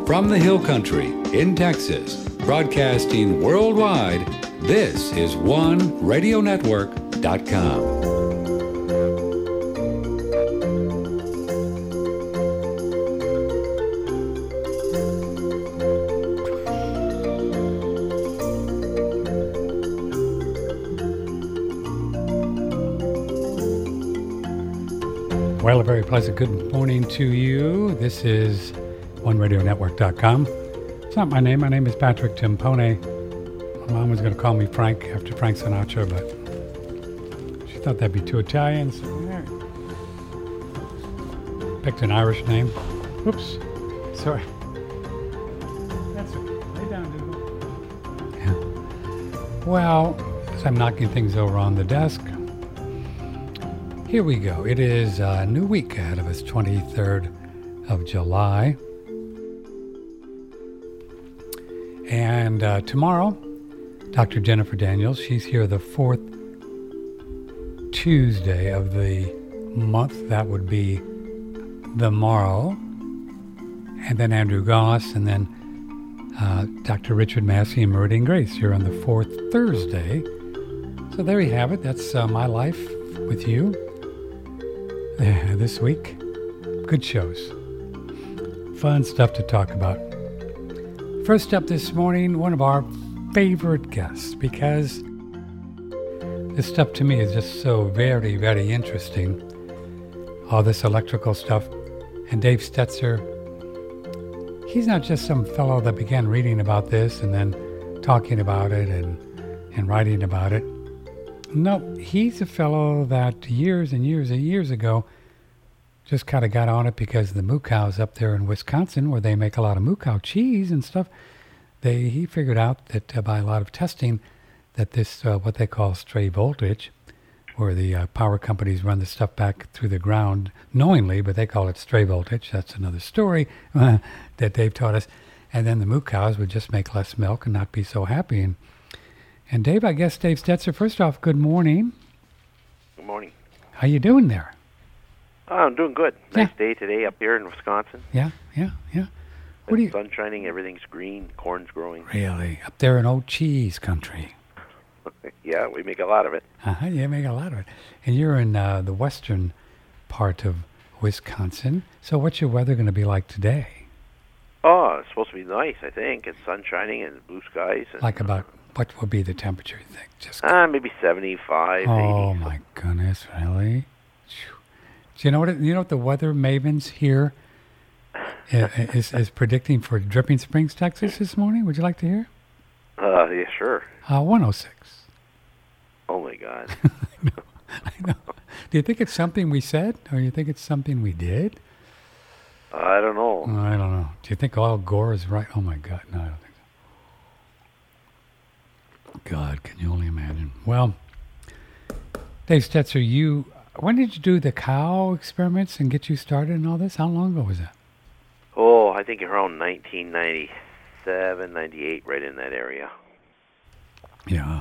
From the Hill Country in Texas, broadcasting worldwide, this is OneRadioNetwork.com. Well, a very pleasant good morning to you. This is OneRadioNetwork.com. It's not my name. My name is Patrick Timpone. My mom was going to call me Frank after Frank Sinatra, but she thought that'd be too Italian. So picked an Irish name. Oops. Sorry. That's okay. Lay down, dude. Yeah. Well, as I'm knocking things over on the desk, here we go. It is a new week ahead of us, 23rd of July. And tomorrow, Dr. Jennifer Daniels, she's here the fourth Tuesday of the month. That would be the morrow. And then Andrew Goss, and then Dr. Richard Massey and Meridian Grace here on the fourth Thursday. So there you have it. That's my life with you. This week, good shows. Fun stuff to talk about. First up this morning, one of our favorite guests, because this stuff to me is just so very, very interesting. All this electrical stuff. And Dave Stetzer, he's not just some fellow that began reading about this and then talking about it and writing about it. No, he's a fellow that years and years and years ago just kind of got on it because the moo cows up there in Wisconsin, where they make a lot of moo cow cheese and stuff, he figured out that by a lot of testing that this, what they call stray voltage, where the power companies run the stuff back through the ground knowingly, but they call it stray voltage. That's another story that Dave taught us. And then the moo cows would just make less milk and not be so happy. And Dave, I guess Dave Stetzer, first off, good morning. Good morning. How you doing there? Oh, I'm doing good. Nice day today up here in Wisconsin. Yeah. The sun's shining, everything's green, corn's growing. Really? Up there in old cheese country. Yeah, we make a lot of it. You make a lot of it. And you're in the western part of Wisconsin. So what's your weather going to be like today? Oh, it's supposed to be nice, I think. It's sun shining and blue skies. And, like about, what would be the temperature, you think? Just maybe 75, 80. Oh, my goodness, really? Do you know what the weather mavens here is predicting for Dripping Springs, Texas this morning? Would you like to hear? Yeah, sure. 106. Oh, my God. I know. Do you think it's something we said, or do you think it's something we did? I don't know. I don't know. Do you think Al Gore is right? Oh, my God. No, I don't think so. God, can you only imagine? Well, Dave Stetzer, when did you do the cow experiments and get you started and all this? How long ago was that? Oh, I think around 1997, 98, right in that area. Yeah.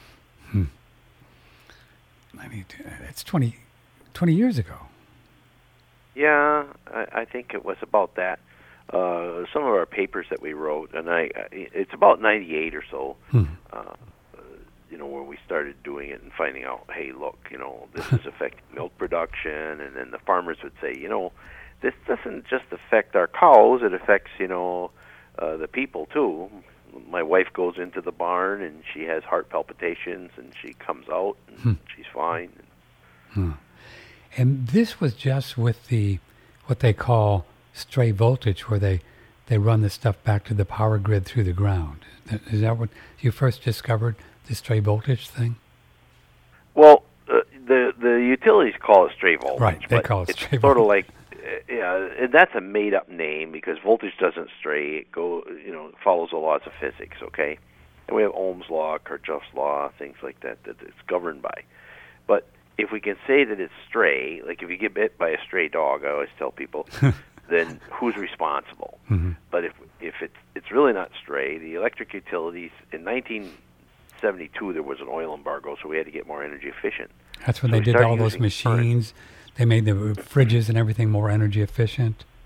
92. It's 20 years ago. Yeah, I think it was about that. Some of our papers that we wrote, and it's about 98 or so, where we started doing it and finding out, hey, look, this is affecting milk production, and then the farmers would say, this doesn't just affect our cows, it affects, the people too. My wife goes into the barn and she has heart palpitations and she comes out and she's fine. And this was just with what they call stray voltage, where they run the stuff back to the power grid through the ground. Is that what you first discovered, the stray voltage thing? Well, the utilities call it stray voltage. Right, they call it stray voltage. It's sort of like, that's a made-up name because voltage doesn't stray. It follows the laws of physics, okay? And we have Ohm's law, Kirchhoff's law, things like that it's governed by. But if we can say that it's stray, like if you get bit by a stray dog, I always tell people, then who's responsible? Mm-hmm. But if it's really not stray, the electric utilities, in 1972 there was an oil embargo, so we had to get more energy efficient. That's when they did all those machines. They made the fridges and everything more energy efficient.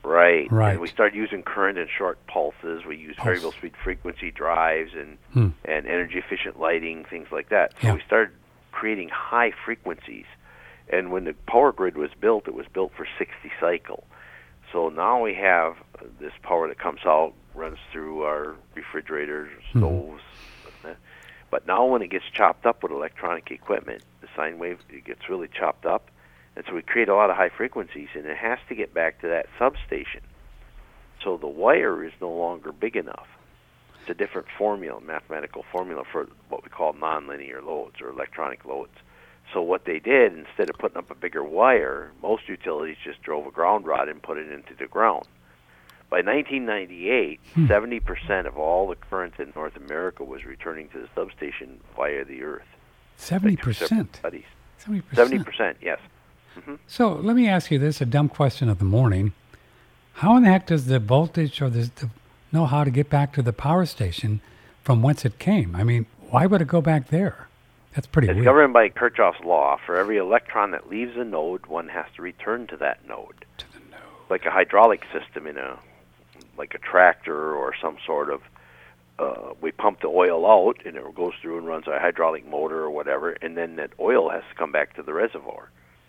Right. Right. And we started using current and short pulses. We used variable speed frequency drives and energy efficient lighting, things like that. So we started creating high frequencies. And when the power grid was built, it was built for 60 cycle. So now we have this power that comes out, runs through our refrigerators, stoves. But now when it gets chopped up with electronic equipment, the sine wave, it gets really chopped up. And so we create a lot of high frequencies, and it has to get back to that substation. So the wire is no longer big enough. It's a different formula, mathematical formula for what we call nonlinear loads or electronic loads. So what they did, instead of putting up a bigger wire, most utilities just drove a ground rod and put it into the ground. By 1998, 70% of all the current in North America was returning to the substation via the earth. 70%? 70%. 70%, yes. So let me ask you this, a dumb question of the morning. How in the heck does the voltage or know how to get back to the power station from whence it came? I mean, why would it go back there? That's pretty weird. It's governed by Kirchhoff's law. For every electron that leaves a node, one has to return to that node. To the node. Like a hydraulic system like a tractor or some sort of, we pump the oil out and it goes through and runs a hydraulic motor or whatever, and then that oil has to come back to the reservoir.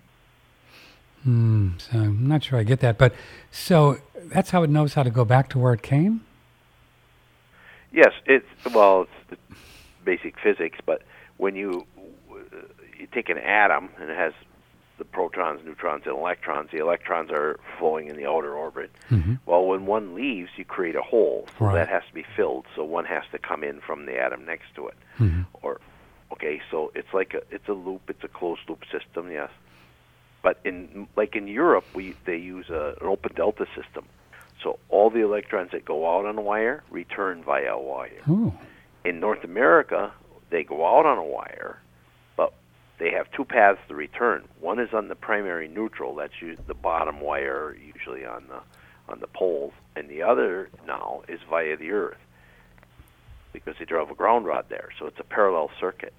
So I'm not sure I get that, but so that's how it knows how to go back to where it came? Yes, it's basic physics, but when you take an atom and it has the protons, neutrons, and electrons, the electrons are flowing in the outer orbit. Well, when one leaves, you create a hole, so that has to be filled, so one has to come in from the atom next to it. So it's a loop, it's a closed loop system, yes. But in Europe, they use an open delta system. So all the electrons that go out on a wire return via a wire. Ooh. In North America, they go out on a wire, but they have two paths to return. One is on the primary neutral, that's the bottom wire, usually on the poles, and the other now is via the earth because they drove a ground rod there. So it's a parallel circuit.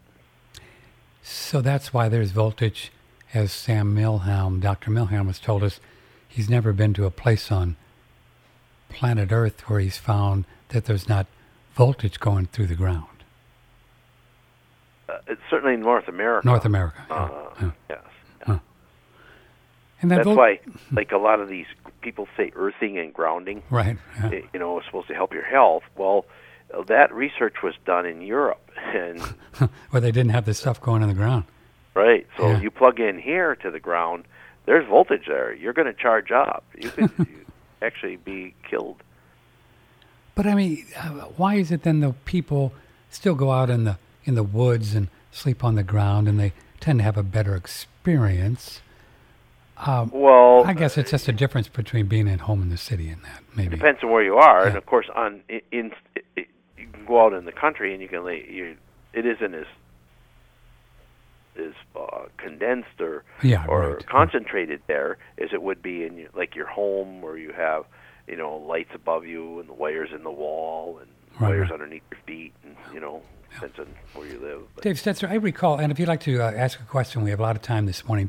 So that's why there's voltage. As Sam Milham, Dr. Milham has told us, he's never been to a place on planet Earth where he's found that there's not voltage going through the ground. It's certainly in North America. North America, yes. And that's why, like a lot of these people say earthing and grounding, right? Is supposed to help your health. Well, that research was done in Europe, and where they didn't have this stuff going in the ground. Right. So you plug in here to the ground, there's voltage there. You're going to charge up. You could actually be killed. But I mean, why is it then the people still go out in the woods and sleep on the ground, and they tend to have a better experience? Well, I guess it's just a difference between being at home in the city and that. Maybe it depends on where you are, and of course, you can go out in the country and you can it isn't as condensed or concentrated there as it would be in your home, where you have lights above you and the wires in the wall and wires underneath your feet, and depends on where you live. But Dave Stetzer, I recall, and if you'd like to ask a question, we have a lot of time this morning.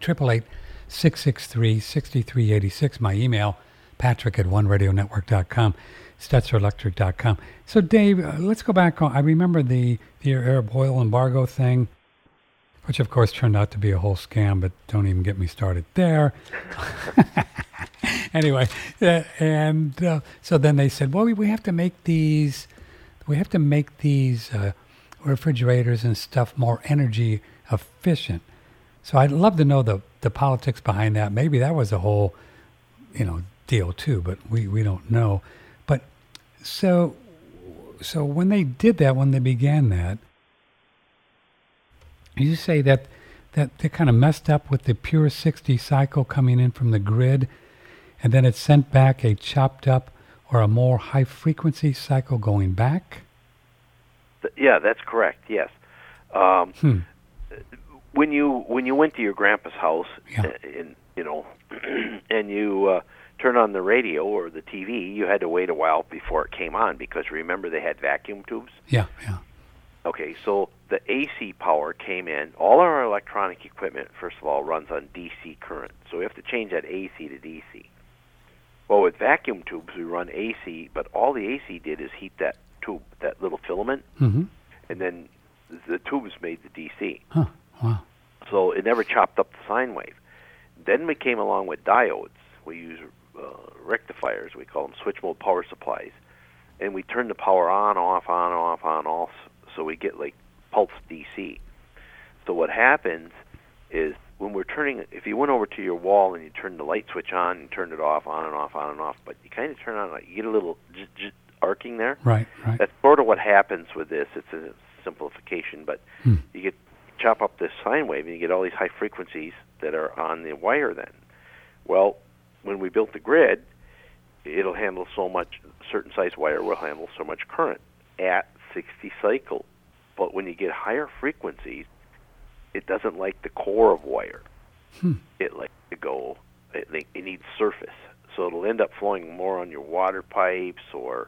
888-663-6386. My email, patrick@oneradionetwork.com, StetzerElectric.com. So Dave, let's go back on. I remember the Arab oil embargo thing, which of course turned out to be a whole scam, but don't even get me started there. Anyway, so then they said, well, we have to make these refrigerators and stuff more energy efficient. So I'd love to know the politics behind that. Maybe that was a whole, deal too, but we don't know. But so when they did that, when they began that, you say that they kind of messed up with the pure 60 cycle coming in from the grid, and then it sent back a chopped up or a more high frequency cycle going back? Yeah, that's correct. Yes. When you went to your grandpa's house, and you turn on the radio or the TV, you had to wait a while before it came on, because remember they had vacuum tubes? Yeah. Okay, so the AC power came in. All our electronic equipment, first of all, runs on DC current. So we have to change that AC to DC. Well, with vacuum tubes, we run AC, but all the AC did is heat that tube, that little filament, Mm-hmm. and then the tubes made the DC. Huh. Wow. So it never chopped up the sine wave. Then we came along with diodes. We use rectifiers. We call them switch mode power supplies. And we turn the power on, off, on, off, on, off, so we get like pulse DC. So what happens is when we're turning, if you went over to your wall and you turned the light switch on and turned it off, on and off, on and off, but you kind of turn on, like you get a little arcing there. Right. That's sort of what happens with this. It's a simplification, but you chop up this sine wave and you get all these high frequencies that are on the wire then. Well, when we built the grid, it'll handle so much, certain size wire will handle so much current at 60 cycles. But when you get higher frequencies, it doesn't like the core of wire. It likes to go, it needs surface. So it'll end up flowing more on your water pipes or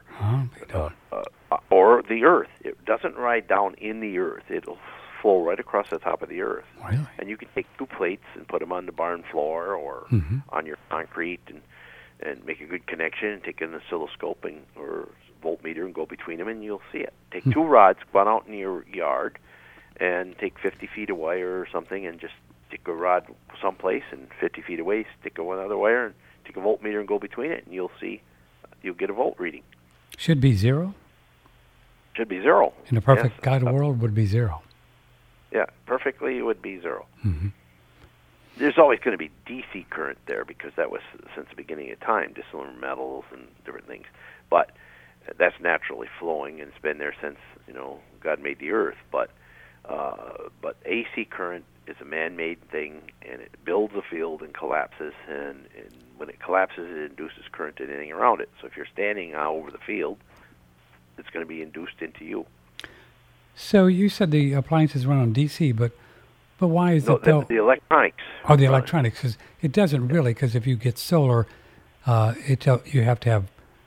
the earth. It doesn't ride down in the earth. It'll flow right across the top of the earth. Really? And you can take two plates and put them on the barn floor or on your concrete and make a good connection and take an oscilloscope or voltmeter and go between them and you'll see it. Take two rods, go out in your yard and take 50 feet of wire or something and just stick a rod someplace and 50 feet away, stick another wire and take a voltmeter and go between it and you'll get a volt reading. Should be zero? Should be zero. In a perfect God world would be zero. Yeah, perfectly it would be zero. Mm-hmm. There's always going to be DC current there because that was since the beginning of time, dissimilar metals and different things. But that's naturally flowing and it's been there since, God made the earth. But AC current is a man-made thing and it builds a field and collapses. And when it collapses, it induces current in anything around it. So if you're standing out over the field, it's going to be induced into you. So you said the appliances run on DC, but why is it though? The electronics. Oh, the electronics. Cause it doesn't really, because if you get solar, you have to have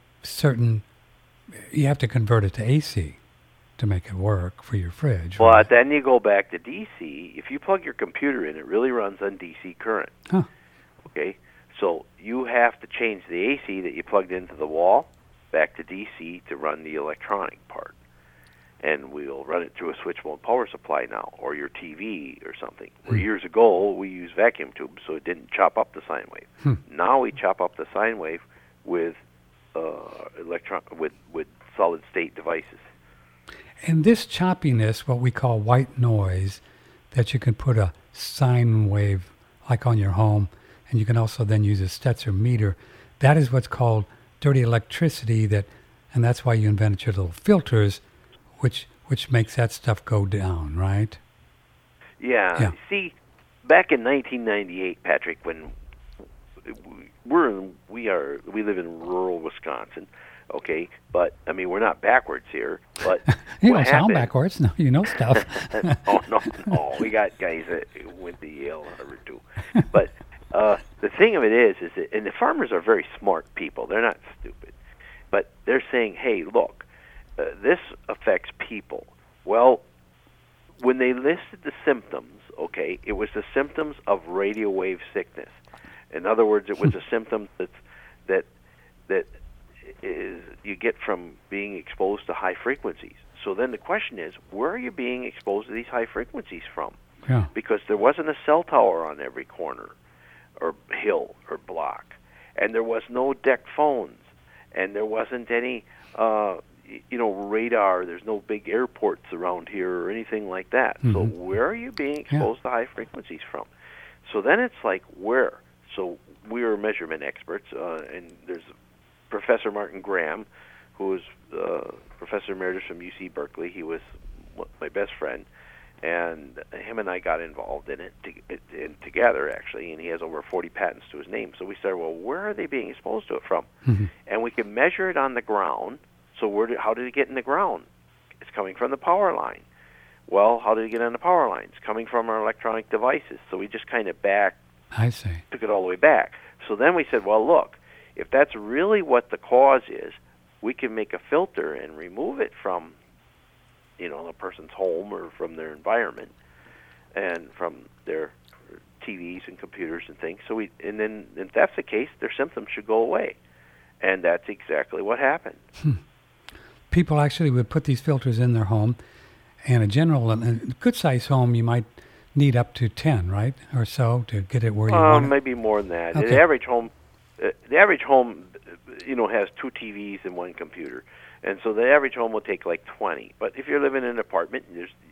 you have to convert it to AC to make it work for your fridge. Well, right? then you go back to DC. If you plug your computer in, it really runs on DC current. Huh. Okay? So you have to change the AC that you plugged into the wall back to DC to run the electronic part. And we'll run it through a switch mode power supply now, or your TV or something. Where years ago we used vacuum tubes, so it didn't chop up the sine wave. Now we chop up the sine wave with with solid state devices. And this choppiness, what we call white noise, that you can put a sine wave like on your home, and you can also then use a Stetzer meter. That is what's called dirty electricity. And that's why you invented your little filters, which makes that stuff go down, right? Yeah. See, back in 1998, Patrick, when we live in rural Wisconsin, okay, but I mean we're not backwards here. But you don't sound backwards. No, you know stuff. no, we got guys that went to Yale, Harvard too. But the thing of it is that, and the farmers are very smart people. They're not stupid, but they're saying, hey, look. This affects people. Well, when they listed the symptoms, okay, it was the symptoms of radio wave sickness. In other words, it was a symptom that is you get from being exposed to high frequencies. So then the question is, where are you being exposed to these high frequencies from? Yeah. Because there wasn't a cell tower on every corner or hill or block, and there was no deck phones, and there wasn't any radar. There's no big airports around here or anything like that. Mm-hmm. So where are you being exposed to high frequencies from? So then it's like, where? So we are measurement experts, and there's Professor Martin Graham, who is Professor Emeritus from UC Berkeley. He was my best friend, and him and I got involved in it together, actually, and he has over 40 patents to his name. So we started, well, where are they being exposed to it from? Mm-hmm. And we can measure it on the ground. So how did it get in the ground? It's coming from the power line. Well, how did it get on the power line? It's coming from our electronic devices. So we just kind of took it all the way back. So then we said, well, look, if that's really what the cause is, we can make a filter and remove it from, a person's home or from their environment and from their TVs and computers and things. And then if that's the case, their symptoms should go away. And that's exactly what happened. People actually would put these filters in their home, and a good-sized home, you might need up to 10, right, or so to get it where you want it. Maybe more than that. Okay. The average home, has 2 TVs and 1 computer, and so the average home will take like 20. But if you're living in an apartment,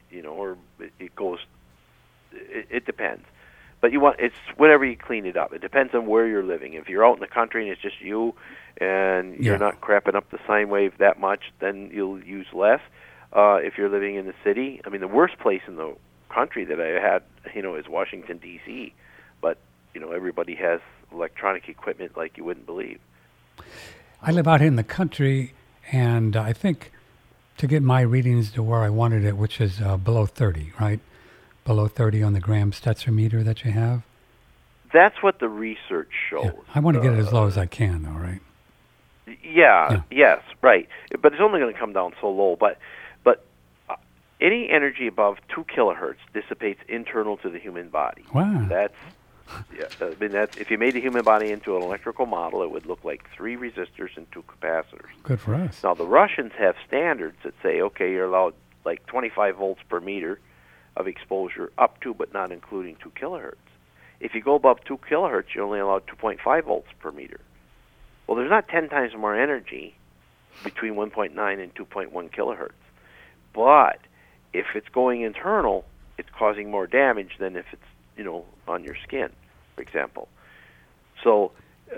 it depends. But it's whenever you clean it up. It depends on where you're living. If you're out in the country and it's just you, and you're not crapping up the sine wave that much, then you'll use less. If you're living in the city, I mean, the worst place in the country that I had, is Washington, D.C., but, everybody has electronic equipment like you wouldn't believe. I live out here in the country, and I think to get my readings to where I wanted it, which is below 30, right? Below 30 on the Graham Stetzer meter that you have. That's what the research shows. Yeah. I want to get it as low as I can, though, right? Yeah. Yes, right. But it's only going to come down so low. But any energy above 2 kilohertz dissipates internal to the human body. Wow. That's if you made the human body into an electrical model, it would look like 3 resistors and 2 capacitors. Good for us. Now the Russians have standards that say, okay, you're allowed like 25 volts per meter of exposure up to, but not including 2 kilohertz. If you go above 2 kilohertz, you're only allowed 2.5 volts per meter. Well, there's not 10 times more energy between 1.9 and 2.1 kilohertz. But if it's going internal, it's causing more damage than if it's, on your skin, for example. So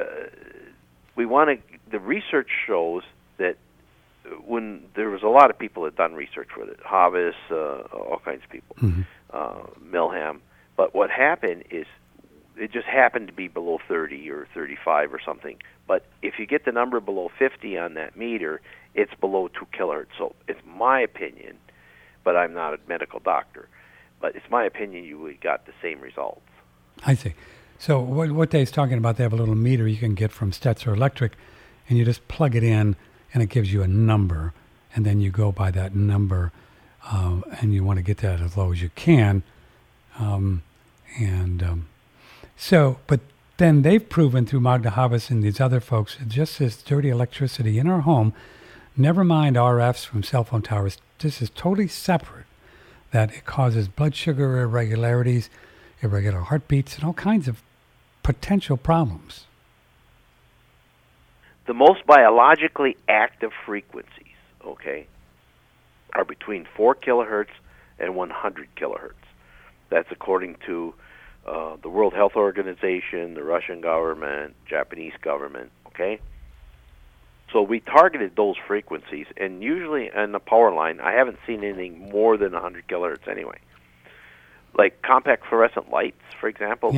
the research shows that when there was a lot of people that done research with it, Havis, all kinds of people, Milham. But what happened is it just happened to be below 30 or 35 or something. But if you get the number below 50 on that meter, it's below 2 kilohertz. So it's my opinion, but I'm not a medical doctor, but it's my opinion you got the same results. I see. So what Dave's talking about, they have a little meter you can get from Stetzer Electric, and you just plug it in, and it gives you a number, and then you go by that number, and you want to get that as low as you can. But then they've proven through Magda Havas and these other folks, just this dirty electricity in our home, never mind RFs from cell phone towers, this is totally separate, that it causes blood sugar irregularities, irregular heartbeats, and all kinds of potential problems. The most biologically active frequencies, are between 4 kilohertz and 100 kilohertz. That's according to the World Health Organization, the Russian government, Japanese government, So we targeted those frequencies, and usually in the power line, I haven't seen anything more than 100 kilohertz anyway. Like compact fluorescent lights, for example,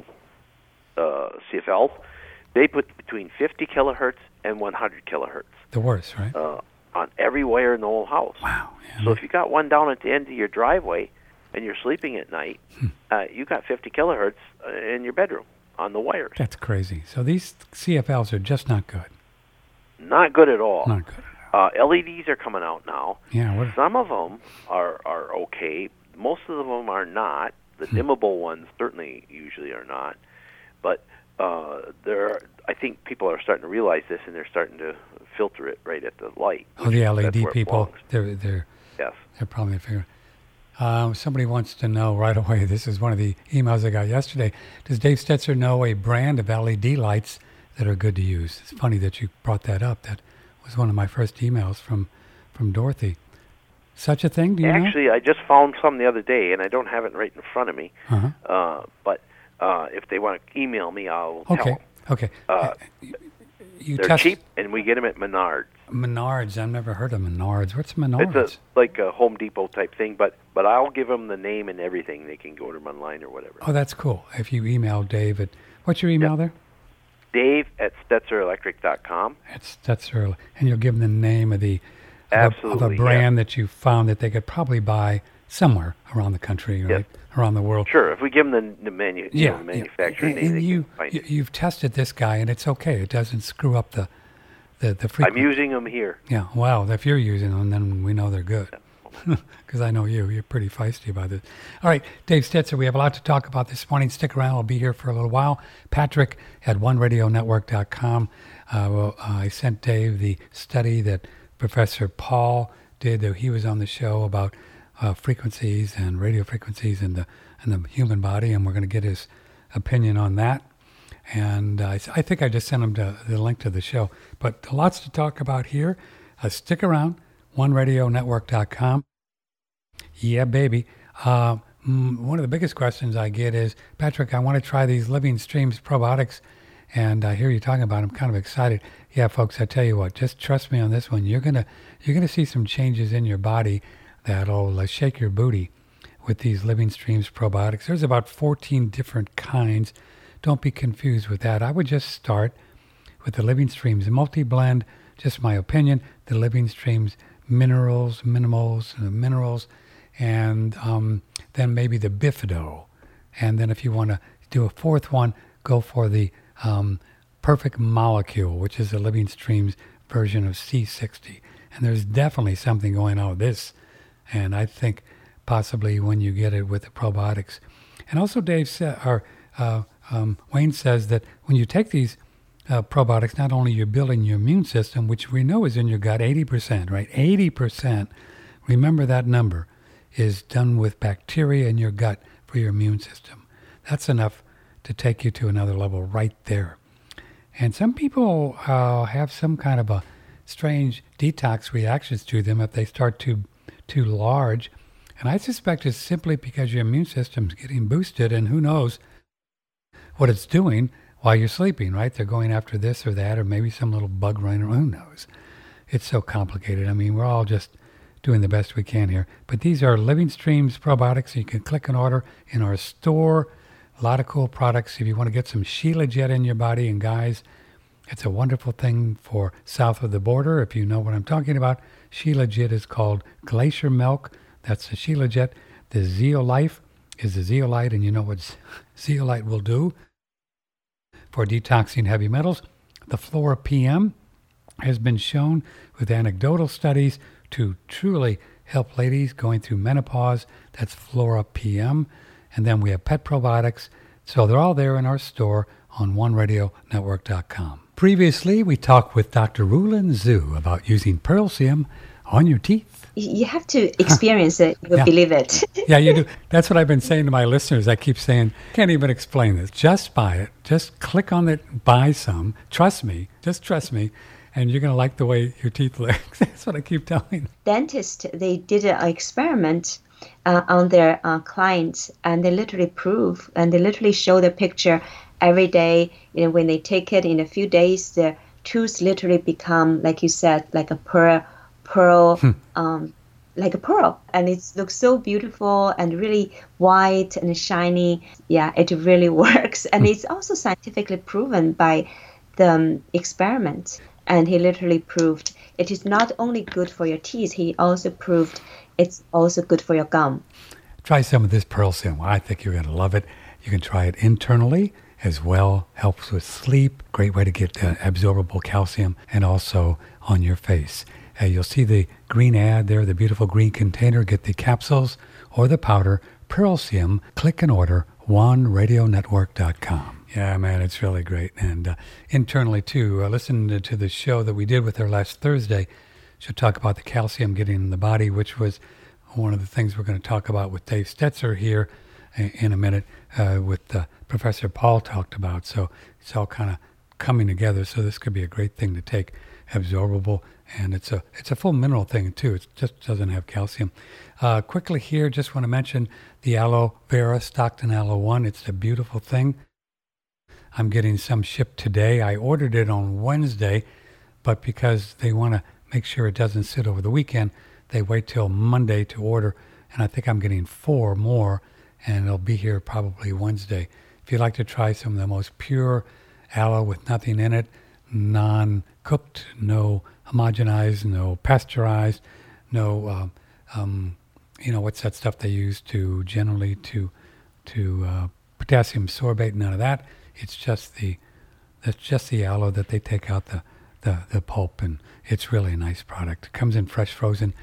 CFLs, they put between 50 kilohertz and 100 kilohertz. The worst, right? On every wire in the whole house. Wow. Yeah, so if you got one down at the end of your driveway and you're sleeping at night, you got 50 kilohertz in your bedroom on the wires. That's crazy. So these CFLs are just not good. Not good at all. Not good at all. LEDs are coming out now. Yeah. Some of them are okay. Most of them are not. The dimmable ones certainly usually are not. But I think people are starting to realize this, and they're starting to filter it right at the light. Oh, the LED people, they're yes. They're probably figuring. Somebody wants to know right away. This is one of the emails I got yesterday. Does Dave Stetzer know a brand of LED lights that are good to use? It's funny that you brought that up. That was one of my first emails from Dorothy. Such a thing? Do you know? Actually, I just found some the other day, and I don't have it right in front of me. But if they want to email me, I'll tell them. Okay. They're cheap, and we get them at Menards. Menards. I've never heard of Menards. What's Menards? It's like a Home Depot type thing, but I'll give them the name and everything. They can go to them online or whatever. Oh, that's cool. If you email Dave what's your email there? Dave at StetzerElectric.com. At Stetzer, and you'll give them the name of of a brand that you found that they could probably buy somewhere around the country, right? Around the world. Sure, if we give them the manufacturer name, you've tested this guy, and it's okay. It doesn't screw up the frequency. I'm using them here. Yeah, wow. If you're using them, then we know they're good. because I know you're pretty feisty about this. All right, Dave Stetzer, we have a lot to talk about this morning. Stick around. I'll be here for a little while. Patrick at OneRadioNetwork.com. I sent Dave the study that Professor Paul did. He was on the show about frequencies and radio frequencies in the human body, and we're going to get his opinion on that. And I think I just sent him the link to the show. But lots to talk about here. Stick around, OneRadioNetwork.com. Yeah, baby. One of the biggest questions I get is, Patrick, I want to try these Living Streams probiotics, and I hear you talking about them. I'm kind of excited. Yeah, folks, I tell you what, just trust me on this one. You're gonna see some changes in your body that'll shake your booty with these Living Streams probiotics. There's about 14 different kinds. Don't be confused with that. I would just start with the Living Streams multi-blend, just my opinion, the Living Streams minerals, and then maybe the Bifido. And then if you want to do a fourth one, go for the Perfect Molecule, which is the Living Streams version of C60. And there's definitely something going on with this. And I think possibly when you get it with the probiotics. And also Dave said, Wayne says that when you take these probiotics, not only you're building your immune system, which we know is in your gut, 80%, right? 80%, remember that number, is done with bacteria in your gut for your immune system. That's enough to take you to another level right there. And some people have some kind of a strange detox reactions to them if they start too large. And I suspect it's simply because your immune system's getting boosted, and who knows what it's doing while you're sleeping, right? They're going after this or that, or maybe some little bug running around. Who knows? It's so complicated. I mean, we're all just doing the best we can here. But these are Living Streams probiotics. So you can click and order in our store. A lot of cool products. If you want to get some Shilajit in your body, and guys, it's a wonderful thing for south of the border. If you know what I'm talking about, Shilajit is called Glacier Milk. That's the Shilajit. The Zeolife is the zeolite, and you know what zeolite will do for detoxing heavy metals. The Flora PM has been shown with anecdotal studies to truly help ladies going through menopause. That's Flora PM. And then we have pet probiotics. So they're all there in our store on OneRadioNetwork.com. Previously, we talked with Dr. Rulin Zhu about using Pearlsium on your teeth. You have to experience it. You'll believe it. Yeah, you do. That's what I've been saying to my listeners. I keep saying, can't even explain this. Just buy it. Just click on it, buy some. Trust me. Just trust me. And you're going to like the way your teeth look. That's what I keep telling. Dentists, they did an experiment on their clients, and they literally prove, and they literally show the picture every day. You know, when they take it in a few days, their tooth literally become, like you said, like a pearl, like a pearl, and it looks so beautiful and really white and shiny. Yeah, it really works, and it's also scientifically proven by the experiment. And he literally proved it is not only good for your teeth, he also proved it's also good for your gum. Try some of this Pearlsium. I think you're going to love it. You can try it internally as well. Helps with sleep. Great way to get absorbable calcium, and also on your face. You'll see the green ad there, the beautiful green container. Get the capsules or the powder. Pearlsium. Click and order. OneRadioNetwork.com. Yeah, man, it's really great. And internally, too, listen to the show that we did with her last Thursday. She'll talk about the calcium getting in the body, which was one of the things we're going to talk about with Dave Stetzer here in a minute, with Professor Paul talked about. So it's all kind of coming together. So this could be a great thing to take, absorbable. And it's a full mineral thing, too. It just doesn't have calcium. Quickly here, just want to mention the Aloe Vera Stockton Aloe One. It's a beautiful thing. I'm getting some shipped today. I ordered it on Wednesday, but because they want to make sure it doesn't sit over the weekend, they wait till Monday to order. And I think I'm getting 4 more, and it'll be here probably Wednesday. If you'd like to try some of the most pure aloe with nothing in it, non-cooked, no homogenized, no pasteurized, no, what's that stuff they use to generally to potassium sorbate, none of that. It's just the aloe that they take out the pulp, and it's really a nice product. It comes in fresh, frozen,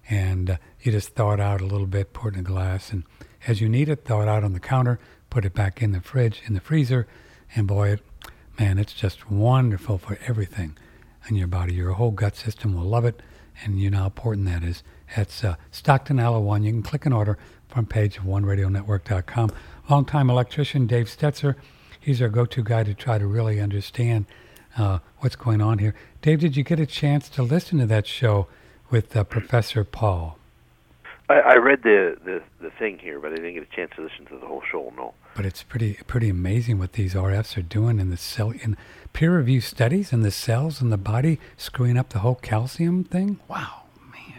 and you just thaw it out a little bit, pour it in a glass, and as you need it, thaw it out on the counter, put it back in the fridge, in the freezer, and boy, it's just wonderful for everything in your body. Your whole gut system will love it, and you know how important that is. It's Stockton Aloe One. You can click and order front page of OneRadioNetwork.com. Longtime electrician Dave Stetzer. He's our go-to guy to try to really understand what's going on here. Dave, did you get a chance to listen to that show with Professor Paul? I read the thing here, but I didn't get a chance to listen to the whole show, no. But it's pretty amazing what these RFs are doing in the cell, in peer-reviewed studies in the cells in the body, screwing up the whole calcium thing. Wow, man.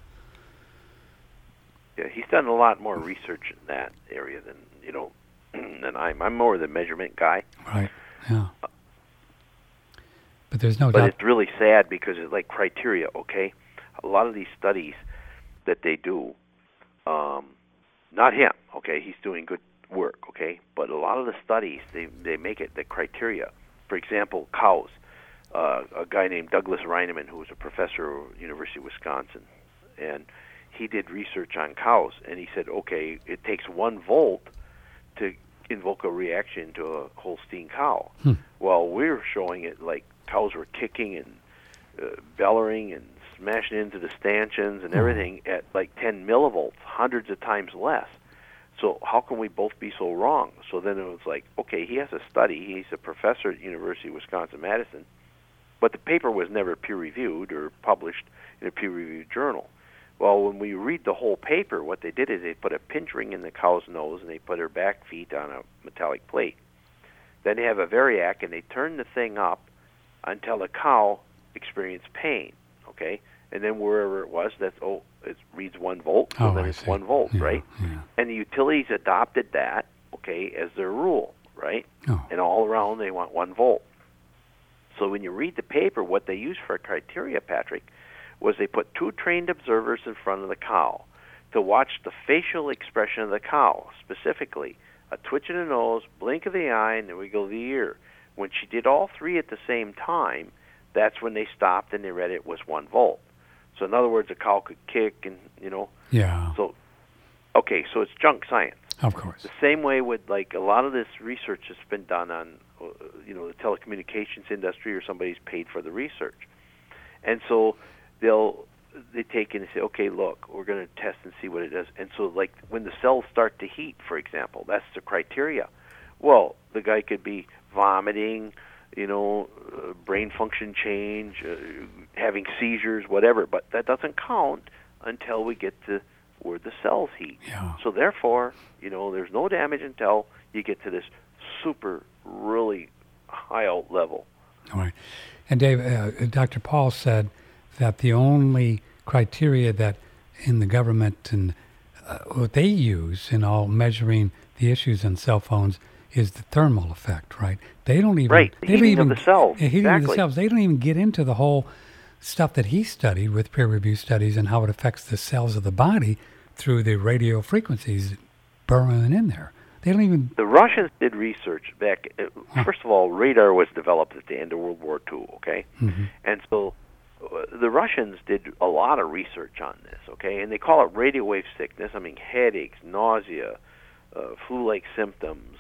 Yeah, he's done a lot more research in that area than than I'm more the measurement guy. Right. Yeah. But there's no doubt. But it's really sad because it's like criteria. Okay, a lot of these studies that they do, not him. Okay, he's doing good work. Okay, but a lot of the studies they make it the criteria. For example, cows. A guy named Douglas Reineman, who was a professor at University of Wisconsin, and he did research on cows, and he said, okay, it takes 1 volt to invoke a reaction to a Holstein cow. Well, we're showing it like cows were kicking and bellowing and smashing into the stanchions and everything at like 10 millivolts, hundreds of times less. So how can we both be so wrong? So then it was like, okay, he has a study. He's a professor at University of Wisconsin-Madison, but the paper was never peer-reviewed or published in a peer-reviewed journal. Well, when we read the whole paper, what they did is they put a pinch ring in the cow's nose and they put her back feet on a metallic plate. Then they have a variac and they turn the thing up until the cow experienced pain, okay? And then wherever it was, it reads 1 volt, so then it's 1 volt, right? Yeah. And the utilities adopted that, okay, as their rule, right? Oh. And all around they want 1 volt. So when you read the paper, what they used for criteria, Patrick, was they put 2 trained observers in front of the cow to watch the facial expression of the cow, specifically a twitch of the nose, blink of the eye, and the wiggle of the ear. When she did all 3 at the same time, that's when they stopped and they read it was 1 volt. So in other words, a cow could kick and, Yeah. So, okay, so it's junk science. Of course. The same way with, like, a lot of this research that's been done on, the telecommunications industry or somebody's paid for the research. And so they take in and say, okay, look, we're going to test and see what it does. And so, like, when the cells start to heat, for example, that's the criteria. Well, the guy could be vomiting, brain function change, having seizures, whatever, but that doesn't count until we get to where the cells heat. Yeah. So therefore, there's no damage until you get to this super, really high out level. All right. And Dave, Dr. Paul said that the only criteria that in the government and what they use in all measuring the issues in cell phones is the thermal effect, right? They don't even... Right, the heating of the cells. Heating of the Exactly. cells. They don't even get into the whole stuff that he studied with peer-reviewed studies and how it affects the cells of the body through the radio frequencies burrowing in there. They don't even... The Russians did research back... First of all, radar was developed at the end of World War II, okay? Mm-hmm. And so the Russians did a lot of research on this, okay? And they call it radio wave sickness. I mean, headaches, nausea, flu-like symptoms,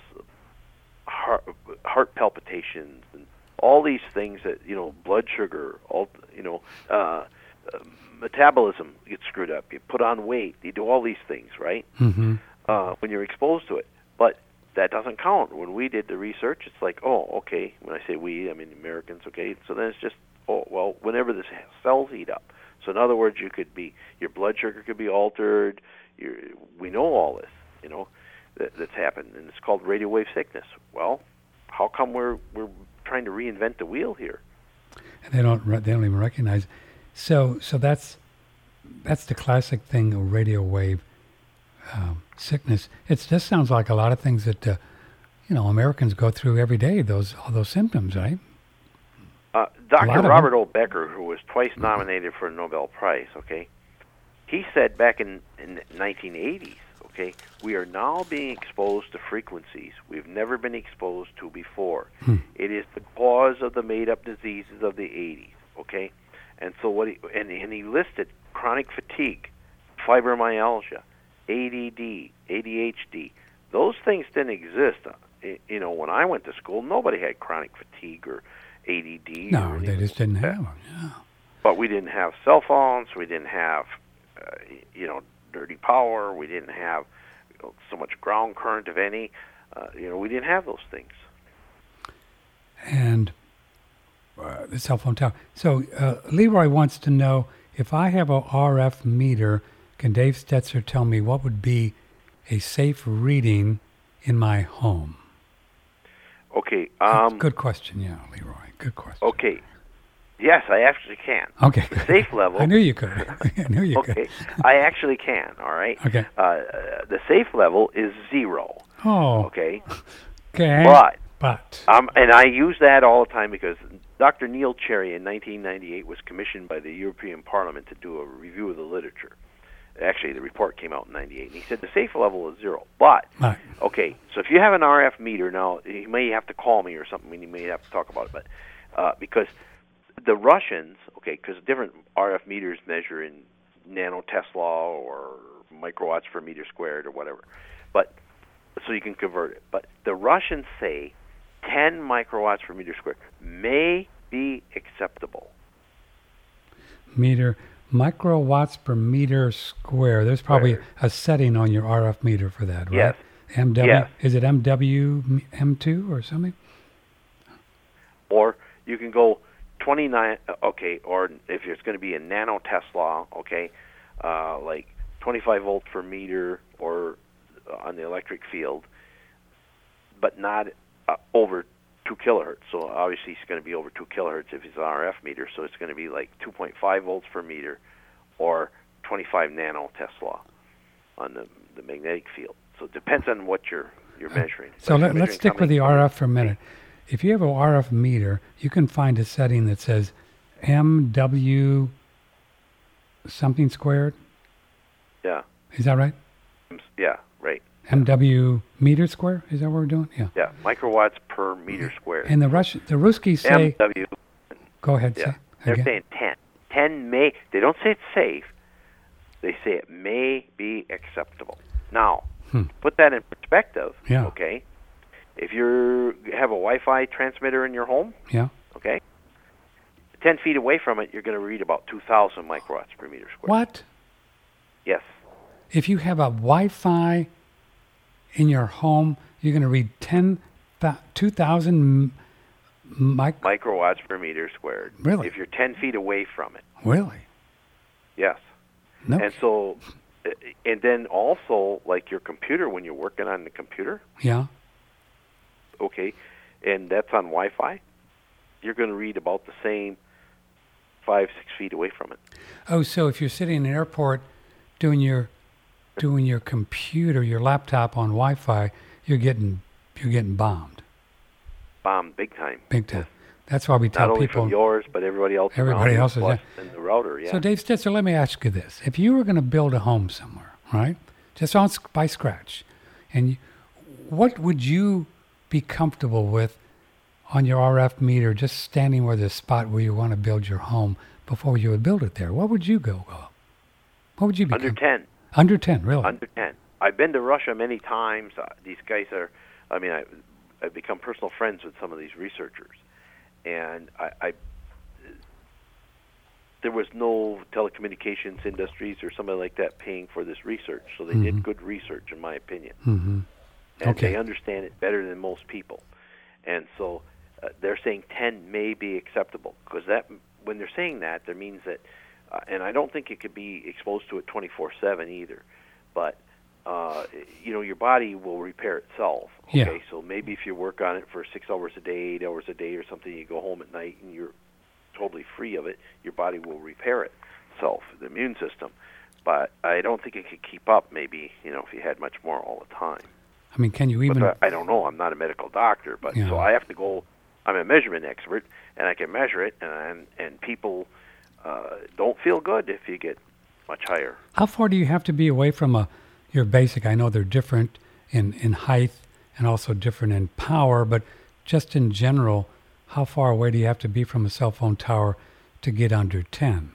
heart palpitations, and all these things that, blood sugar, metabolism gets screwed up. You put on weight. You do all these things, right? Mm-hmm. When you're exposed to it. But that doesn't count. When we did the research, it's like, oh, okay. When I say we, I mean Americans, okay? So then it's just, whenever the cells heat up. So in other words, your blood sugar could be altered. We know all this, that's happened, and it's called radio wave sickness. Well, how come we're trying to reinvent the wheel here? And they don't even recognize. So that's the classic thing of radio wave sickness. It just sounds like a lot of things that Americans go through every day. All those symptoms, right? Dr. Robert O. Becker, who was twice nominated for a Nobel Prize, okay, he said back in the 1980s, okay, we are now being exposed to frequencies we've never been exposed to before. It is the cause of the made-up diseases of the 80s, okay? And so and he listed chronic fatigue, fibromyalgia, ADD, ADHD. Those things didn't exist. When I went to school, nobody had chronic fatigue or ADD. No, they just didn't have them. Yeah. But we didn't have cell phones. We didn't have, dirty power. We didn't have so much ground current, if any. We didn't have those things. And the cell phone tower. So Leroy wants to know, if I have a RF meter, can Dave Stetzer tell me what would be a safe reading in my home? Okay. Good question, yeah, Leroy. Good question. Okay. Yes, I actually can. Okay. The safe level. I knew you could. Okay. I actually can. All right. Okay. The safe level is 0. Oh. Okay. Okay. But. And I use that all the time because Dr. Neil Cherry in 1998 was commissioned by the European Parliament to do a review of the literature. Actually, the report came out in 98, and he said the safe level is 0. But, okay, so if you have an RF meter, now, you may have to call me or something, and you may have to talk about it, but because the Russians, because different RF meters measure in nanotesla or microwatts per meter squared or whatever, but so you can convert it. But the Russians say 10 microwatts per meter squared may be acceptable. Microwatts per meter square. There's probably a setting on your RF meter for that, right? Yes. MW. Yes. Is it MW M2 or something? Or you can go 29. Okay. Or if it's going to be a nanotesla, like 25 volts per meter, or on the electric field, but not over 2 kilohertz. So obviously it's going to be over 2 kilohertz if it's an RF meter. So it's going to be like 2.5 volts per meter or 25 nanotesla on the magnetic field. So it depends on what you're measuring. So let's stick with the RF for a minute. If you have an RF meter, you can find a setting that says MW something squared. Yeah. Is that right? Yeah, right. MW meter square? Is that what we're doing? Yeah. Yeah, microwatts per meter squared. And the Ruskies say... MW. Go ahead. Yeah. Say They're again. saying 10. 10 may... They don't say it's safe. They say it may be acceptable. Now, put that in perspective, okay? If you have a Wi-Fi transmitter in your home, okay, 10 feet away from it, you're going to read about 2,000 microwatts per meter squared. What? Yes. If you have a Wi-Fi in your home, you're going to read 2,000 microwatts per meter squared. Really? If you're 10 feet away from it. Really? Yes. No. And so, and then also, like your computer, when you're working on the computer. Yeah. Okay. And that's on Wi-Fi. You're going to read about the same 5-6 feet away from it. Oh, so if you're sitting in an airport doing your computer, your laptop on Wi-Fi, you're getting bombed. Bombed big time. Big time. That's why we tell not only people. From yours, but everybody else. Everybody else is there. And the router, yeah. So Dave Stetzer, let me ask you this: if you were going to build a home somewhere, right, just by scratch, and what would you be comfortable with on your RF meter, just standing where the spot where you want to build your home before you would build it there? What would you go? What would you be? Under 10. Under 10, really? Under 10. I've been to Russia many times. These guys are, I've become personal friends with some of these researchers. And there was no telecommunications industries or somebody like that paying for this research. So they did good research, in my opinion. Mm-hmm. And they understand it better than most people. And so they're saying 10 may be acceptable. Because when they're saying that, that means that, and I don't think it could be exposed to it 24/7 either. But, your body will repair itself. Okay, yeah. So maybe if you work on it for 6 hours a day, 8 hours a day or something, you go home at night and you're totally free of it, your body will repair itself, the immune system. But I don't think it could keep up maybe, if you had much more all the time. I mean, can you even... But I don't know. I'm not a medical doctor, but so I have to go... I'm a measurement expert, and I can measure it, and people don't feel good if you get much higher. How far do you have to be away from your basic? I know they're different in height and also different in power, but just in general, how far away do you have to be from a cell phone tower to get under 10?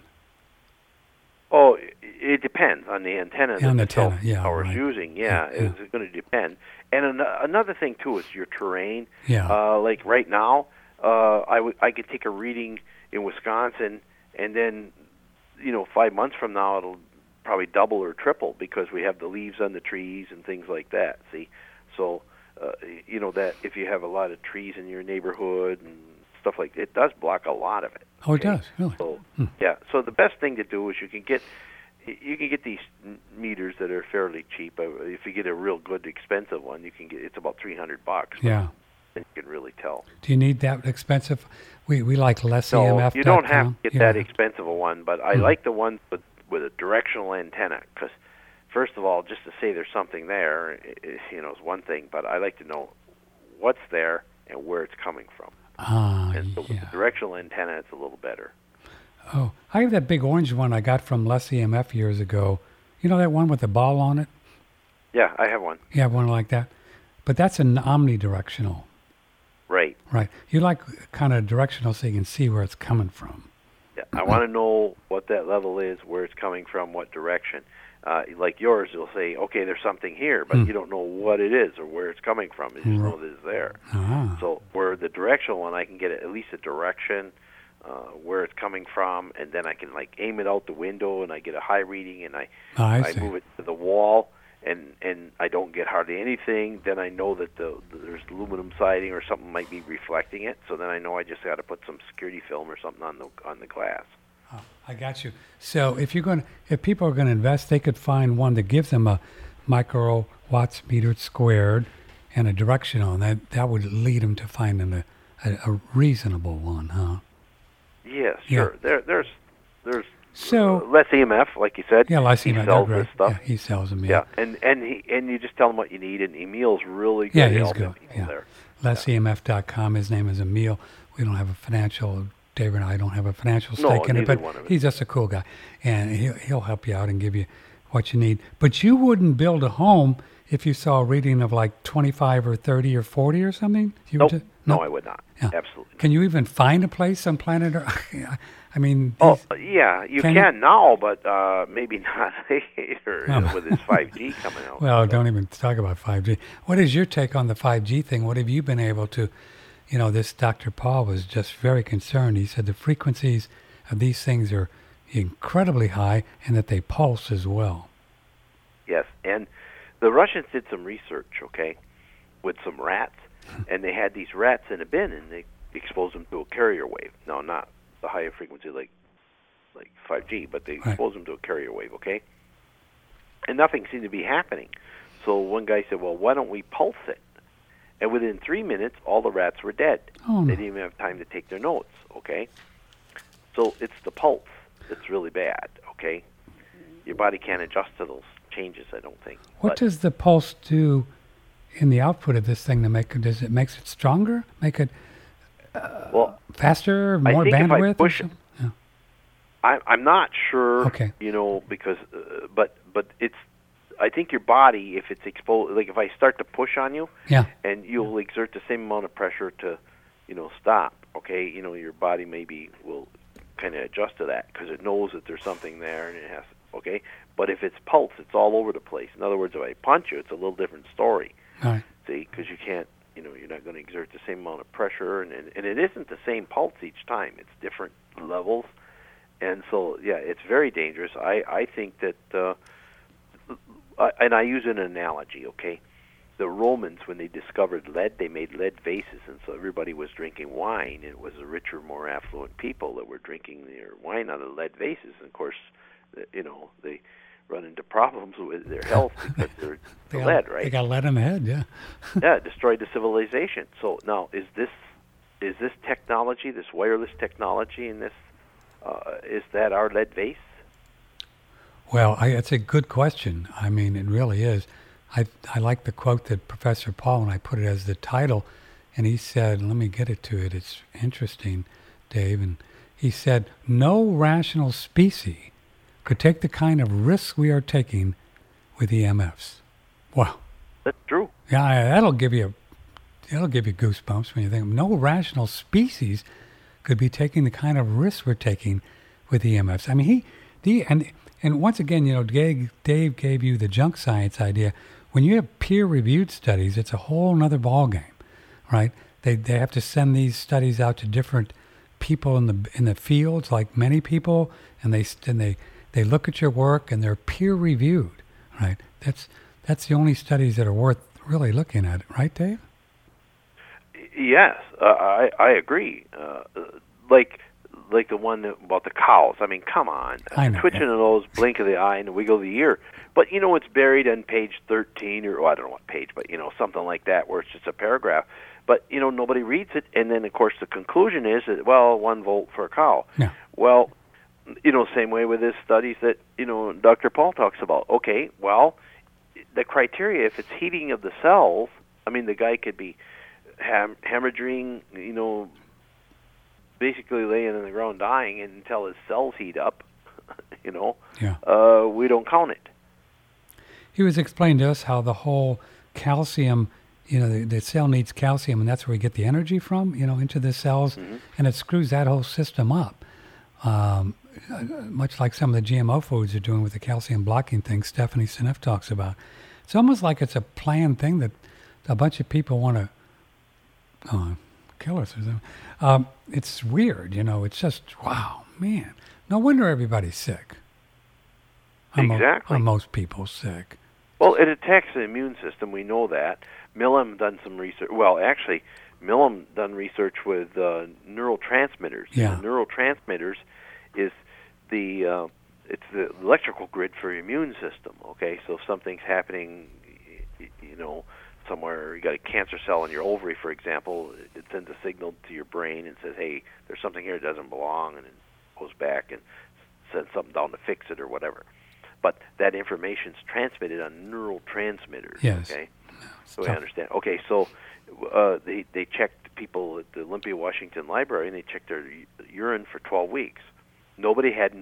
Oh, it depends on the antenna On the that the cell antenna, yeah, tower is right. using. Yeah, yeah. It's going to depend. And another thing too is your terrain. Yeah. Like right now, I could take a reading in Wisconsin, and then 5 months from now it'll probably double or triple because we have the leaves on the trees and things like that. See, so that if you have a lot of trees in your neighborhood and stuff like it does block a lot of it. Oh, it does, really? So yeah, so the best thing to do is you can get these meters that are fairly cheap. If you get a real good expensive one, it's about $300. Yeah. And you can really tell. Do you need that expensive? We like less No, EMF. you don't have to get that expensive a one, but I like the ones with a directional antenna because, first of all, just to say there's something there, is one thing, but I like to know what's there and where it's coming from. And so with the directional antenna, it's a little better. Oh, I have that big orange one I got from Less EMF years ago. You know that one with the ball on it? Yeah, I have one. You have one like that? But that's an omnidirectional. Right. Right. You like kind of directional so you can see where it's coming from. Yeah, I want to know what that level is, where it's coming from, what direction. Like yours, you'll say, okay, there's something here, but you don't know what it is or where it's coming from. You just know that it's there. Ah. So where the directional one, I can get at least a direction, where it's coming from, and then I can aim it out the window, and I get a high reading, and I move it to the wall, and I don't get hardly anything. Then I know that there's aluminum siding or something might be reflecting it. So then I know I just got to put some security film or something on the glass. Oh, I got you. So if people are going to invest, they could find one that gives them a microwatts metered squared and a directional. That would lead them to finding a reasonable one, huh? Yes, sure. Yeah. There's so Less EMF, like you said. Yeah, Less he EMF. sells this stuff. Yeah, he sells them. Yeah, and you just tell him what you need, and Emil's really good. Yeah, at he's helping good. people Yeah. there. LessEMF.com. His name is Emil. We don't have a financial. Dave and I don't have a financial stake in it, but he's just a cool guy, and he'll help you out and give you what you need. But you wouldn't build a home if you saw a reading of 25 or 30 or 40 or something. Nope. No, I would not. Yeah. Absolutely. Can you even find a place on planet Earth? I mean. Oh, yeah, you can now, but maybe not later with this 5G coming out. Well, don't even talk about 5G. What is your take on the 5G thing? What have you been able to, this Dr. Paul was just very concerned. He said the frequencies of these things are incredibly high and that they pulse as well. Yes, and the Russians did some research, with some rats, and they had these rats in a bin, and they exposed them to a carrier wave. Now, not the higher frequency like 5G, but they exposed them to a carrier wave, and nothing seemed to be happening. So one guy said, well, why don't we pulse it? And within 3 minutes, all the rats were dead. Oh, no. They didn't even have time to take their notes, So it's the pulse that's really bad, Your body can't adjust to those changes, I don't think. What does the pulse do in the output of this thing to make it? Does it make it stronger? Make it faster, more I think bandwidth? If I push it, I'm not sure, because, but it's, I think your body, if it's exposed, if I start to push on you, and you'll exert the same amount of pressure to, stop, your body maybe will kind of adjust to that because it knows that there's something there and it has, But if it's pulse, it's all over the place. In other words, if I punch you, it's a little different story. Right. See, because you can't, you're not going to exert the same amount of pressure, and it isn't the same pulse each time. It's different levels. And so, it's very dangerous. I think that, and I use an analogy, The Romans, when they discovered lead, they made lead vases, and so everybody was drinking wine. And it was the richer, more affluent people that were drinking their wine out of lead vases. And of course, they run into problems with their health because they're lead, right? They got lead in the head, yeah. Yeah, destroyed the civilization. So now, is this technology, this wireless technology, and this is that our lead vase? Well, it's a good question. I mean, it really is. I like the quote that Professor Paul, and I put it as the title, and he said, let me get it to it. It's interesting, Dave. And he said, no rational species could take the kind of risks we are taking with EMFs. Wow. That's true. Yeah, that'll give you goosebumps when you think no rational species could be taking the kind of risks we're taking with EMFs. I mean, and once again, Dave gave you the junk science idea. When you have peer-reviewed studies, it's a whole nother ballgame, right? They have to send these studies out to different people in the fields, like many people, and they look at your work and they're peer-reviewed, right? That's the only studies that are worth really looking at, right, Dave? Yes, I agree. Like the one about the cows. I mean, come on. I know, Twitching of the nose, blink of the eye, and a wiggle of the ear. But, it's buried on page 13, or I don't know what page, but, something like that, where it's just a paragraph. But, nobody reads it. And then, of course, the conclusion is that, 1 volt for a cow. Yeah. Well, same way with his studies that, Dr. Paul talks about. Okay, well, the criteria, if it's heating of the cells, I mean, the guy could be hemorrhaging, basically laying on the ground dying until his cells heat up, Yeah. We don't count it. He was explaining to us how the whole calcium, the cell needs calcium, and that's where we get the energy from, into the cells, and it screws that whole system up. Much like some of the GMO foods are doing with the calcium blocking thing Stephanie Seneff talks about. It's almost like it's a planned thing that a bunch of people want to kill us or something. It's weird, it's just, wow, man. No wonder everybody's sick. Exactly. Most people sick. Well, it attacks the immune system. We know that. Millam done some research. Well, actually, Millam done research with neurotransmitters. Yeah. The neurotransmitters is it's the electrical grid for your immune system. Okay, so if something's happening, somewhere, you got a cancer cell in your ovary, for example, it sends a signal to your brain and says, hey, there's something here that doesn't belong, and it goes back and sends something down to fix it or whatever. But that information's transmitted on neurotransmitters. Yes. Okay, so I understand. Okay, so they checked people at the Olympia Washington Library, and they checked their urine for 12 weeks. Nobody had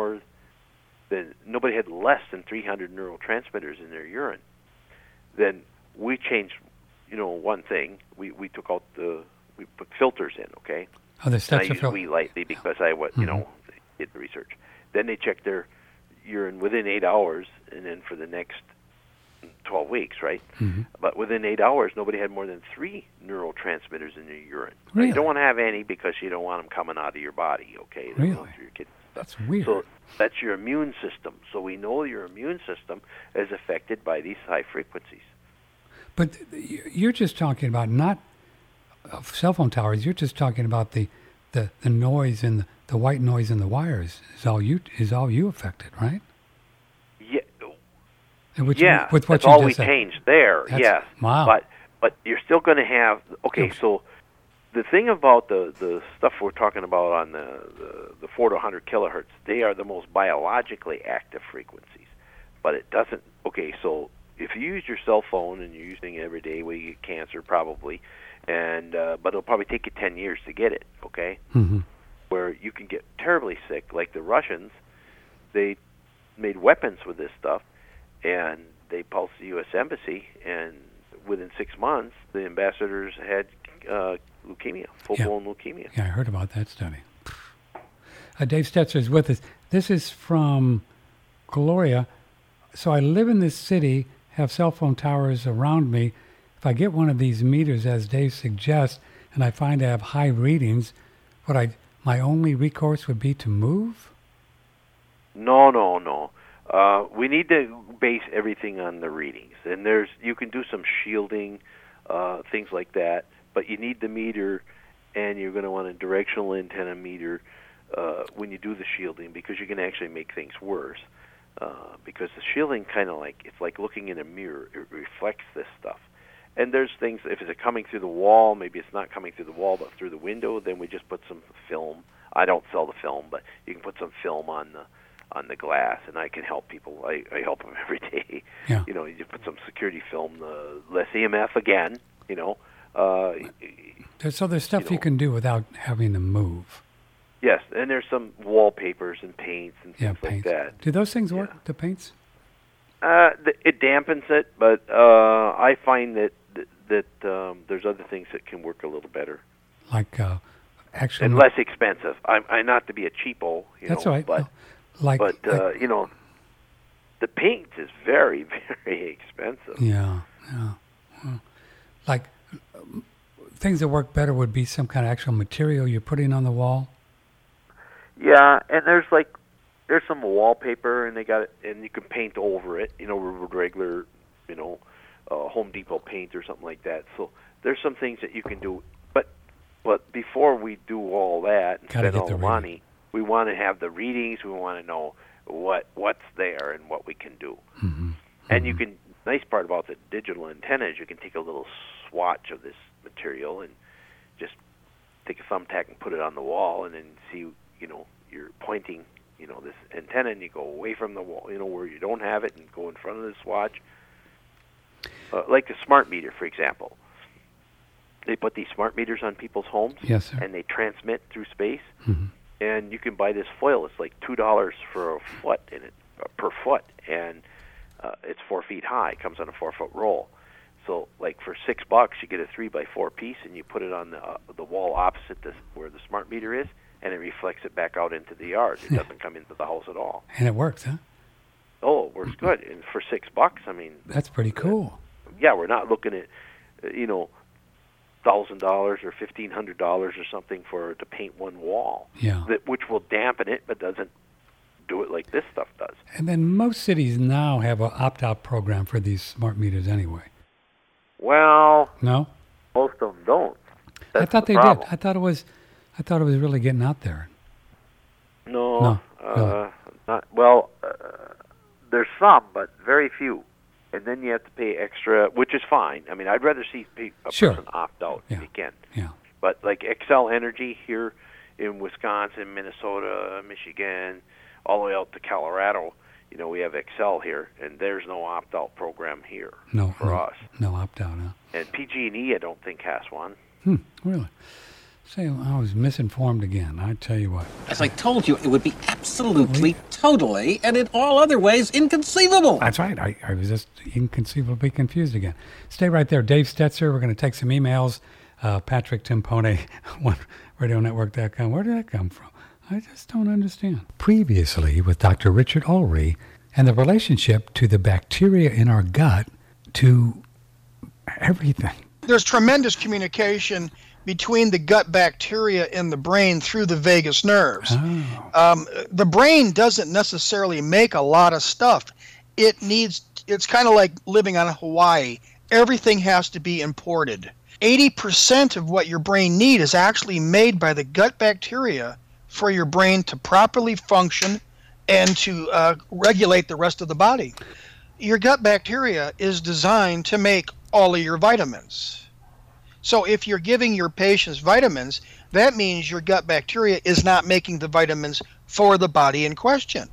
less than 300 neurotransmitters in their urine. Then we changed, one thing. We took out we put filters in, okay? Oh, the I use we lightly because I did the research. Then they checked their urine within 8 hours, and then for the next 12 weeks, right? Mm-hmm. But within 8 hours, nobody had more than 3 neurotransmitters in their urine. Really? Now, you don't want to have any because you don't want them coming out of your body, okay? Really? Through your kidneys. That's weird. So that's your immune system. So we know your immune system is affected by these high frequencies. But you're just talking about not cell phone towers. You're just talking about the noise and the white noise in the wires is all you affected, right? Yeah. With That's what you all just we said. changed there. Yes. Wow. But you're still going to have. Okay, Yes. so the thing about the stuff we're talking about on the 4 to 100 kilohertz, they are the most biologically active frequencies. But it doesn't. Okay, so if you use your cell phone and you're using it every day, well, you get cancer probably, and but it'll probably take you 10 years to get it. Okay. Mm-hmm. Where you can get terribly sick, like the Russians, they made weapons with this stuff, and they pulsed the U.S. Embassy, and within 6 months, the ambassadors had leukemia, full-blown leukemia. Yeah, I heard about that study. Dave Stetzer is with us. This is from Gloria. So I live in this city, have cell phone towers around me. If I get one of these meters, as Dave suggests, and I find I have high readings, my only recourse would be to move? No. We need to base everything on the readings, and you can do some shielding, things like that. But you need the meter, and you're going to want a directional antenna meter when you do the shielding, because you can actually make things worse. Because the shielding it's like looking in a mirror. It reflects this stuff. And there's things, if it's coming through the wall, maybe it's not coming through the wall but through the window, then we just put some film. I don't sell the film, but you can put some film on the glass, and I can help people. I help them every day. Yeah. You just put some security film, less EMF again, So there's stuff you can do without having to move. Yes, and there's some wallpapers and paints and things like that. Do those things work, the paints? It dampens it, but I find that there's other things that can work a little better. Like actual... And less expensive. I'm not to be a cheapo, That's all right. but the paint is very, very expensive. Yeah. Well, like things that work better would be some kind of actual material you're putting on the wall. Yeah, and there's some wallpaper, and they got it, and you can paint over it. With regular, Home Depot paint or something like that. So there's some things that you can do, but before we do all that and spend all the money, we want to have the readings. We want to know what's there and what we can do. Mm-hmm. And you can. Nice part about the digital antenna is you can take a little swatch of this material and just take a thumbtack and put it on the wall, and then see, you're pointing, this antenna, and you go away from the wall, where you don't have it, and go in front of the swatch. Like the smart meter, for example. They put these smart meters on people's homes, yes, sir. And they transmit through space. Mm-hmm. And you can buy this foil. It's like $2 for a foot in it, per foot, and it's 4 feet high. It comes on a 4-foot roll. So, like for $6, you get a 3x4 piece, and you put it on the wall opposite where the smart meter is, and it reflects it back out into the yard. It doesn't come into the house at all. And it works, huh? Oh, it works good. And for $6, I mean, that's pretty cool. Yeah, we're not looking at $1,000 or $1,500 or something to paint one wall. Yeah. Which will dampen it, but doesn't do it like this stuff does. And then most cities now have an opt-out program for these smart meters anyway. Well, no, most of them don't. That's I thought they problem. did. I thought it was really getting out there. No, really. Not well. There's some, but very few. And then you have to pay extra, which is fine. I mean, I'd rather see a person opt out if you can. Yeah. But like Xcel Energy here in Wisconsin, Minnesota, Michigan, all the way out to Colorado, we have Xcel here, and there's no opt-out program here for us. No opt-out, huh? And PG&E, I don't think, has one. Really? Say, I was misinformed again. I tell you what. As I told you, it would be absolutely, totally, and in all other ways, inconceivable. That's right. I was just inconceivably confused again. Stay right there. Dave Stetzer, we're going to take some emails. Patrick Timpone, OneRadioNetwork.com. Where did that come from? I just don't understand. Previously with Dr. Richard Ulrey and the relationship to the bacteria in our gut to everything. There's tremendous communication between the gut bacteria and the brain through the vagus nerves. Oh. The brain doesn't necessarily make a lot of stuff. It's kind of like living on Hawaii. Everything has to be imported. 80% of what your brain needs is actually made by the gut bacteria for your brain to properly function and to regulate the rest of the body. Your gut bacteria is designed to make all of your vitamins. So if you're giving your patients vitamins, that means your gut bacteria is not making the vitamins for the body in question.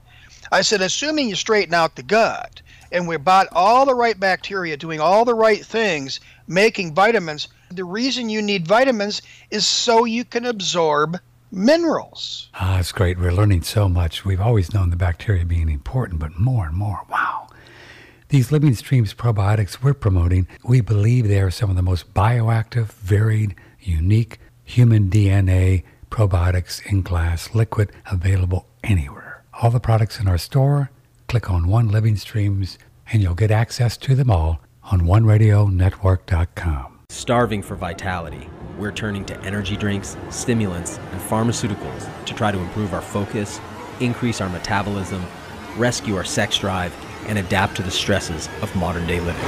I said, assuming you straighten out the gut and we bought all the right bacteria doing all the right things, making vitamins, the reason you need vitamins is so you can absorb minerals. That's great. We're learning so much. We've always known the bacteria being important, but more and more. Wow. These Living Streams probiotics we're promoting, we believe they are some of the most bioactive, varied, unique human DNA probiotics in glass, liquid, available anywhere. All the products in our store, click on One Living Streams, and you'll get access to them all on OneRadioNetwork.com. Starving for vitality, we're turning to energy drinks, stimulants, and pharmaceuticals to try to improve our focus, increase our metabolism, rescue our sex drive, and adapt to the stresses of modern-day living.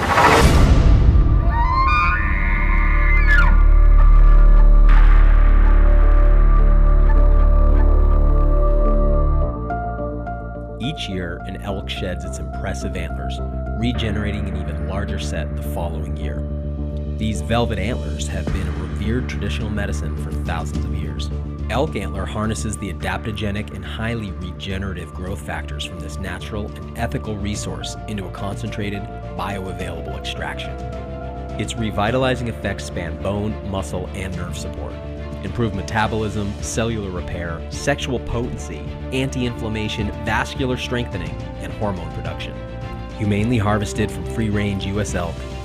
Each year, an elk sheds its impressive antlers, regenerating an even larger set the following year. These velvet antlers have been a revered traditional medicine for thousands of years. Elk antler harnesses the adaptogenic and highly regenerative growth factors from this natural and ethical resource into a concentrated, bioavailable extraction. Its revitalizing effects span bone, muscle, and nerve support, improve metabolism, cellular repair, sexual potency, anti-inflammation, vascular strengthening, and hormone production. Humanely harvested from free-range U.S. elk,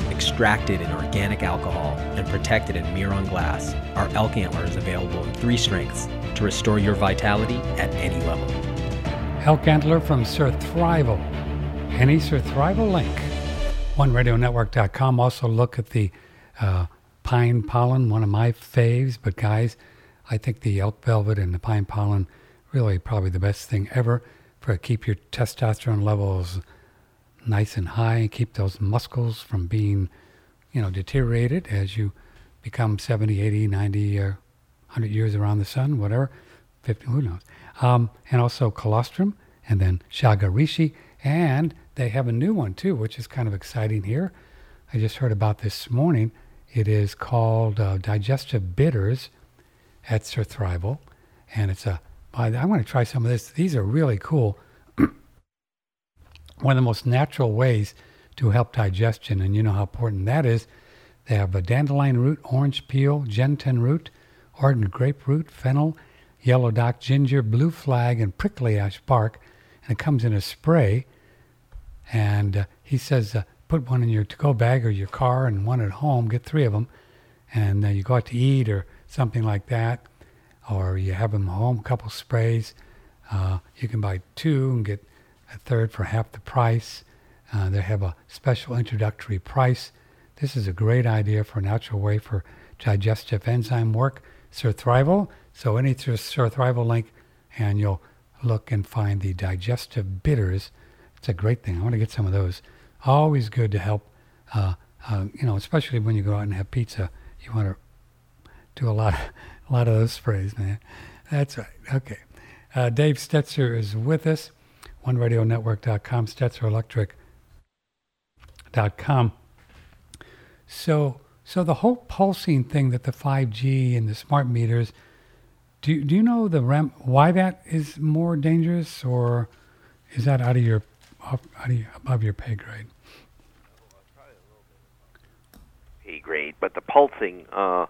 extracted in organic alcohol, and protected in Miron glass, our elk antler is available in 3 strengths to restore your vitality at any level. Elk antler from Surthrival. Any Surthrival link. OneRadioNetwork.com. Also look at the pine pollen, one of my faves. But guys, I think the elk velvet and the pine pollen really probably the best thing ever for keep your testosterone levels nice and high and keep those muscles from being, deteriorated as you become 70, 80, 90, or 100 years around the sun, whatever, 50, who knows. And also colostrum, and then shagarishi, and they have a new one too, which is kind of exciting here. I just heard about this morning. It is called Digestive Bitters at Surthrival, and it's I want to try some of this. These are really cool. One of the most natural ways to help digestion, and you know how important that is. They have a dandelion root, orange peel, gentian root, ardent grapefruit, fennel, yellow dock ginger, blue flag, and prickly ash bark, and it comes in a spray. And he says, put one in your to-go bag or your car and one at home, get 3 of them, and you go out to eat or something like that, or you have them home, a couple sprays. You can buy 2 and get a third for half the price. They have a special introductory price. This is a great idea for a natural way for digestive enzyme work. Surthrival. So any Surthrival link, and you'll look and find the Digestive Bitters. It's a great thing. I want to get some of those. Always good to help, especially when you go out and have pizza. You want to do a lot of those sprays, man. That's right. Okay. Dave Stetzer is with us. OneRadioNetwork.com, StetzerElectric.com. So the whole pulsing thing that the 5G and the smart meters, do you know why that is more dangerous, or is that above your pay grade? Pay grade, but the pulsing, all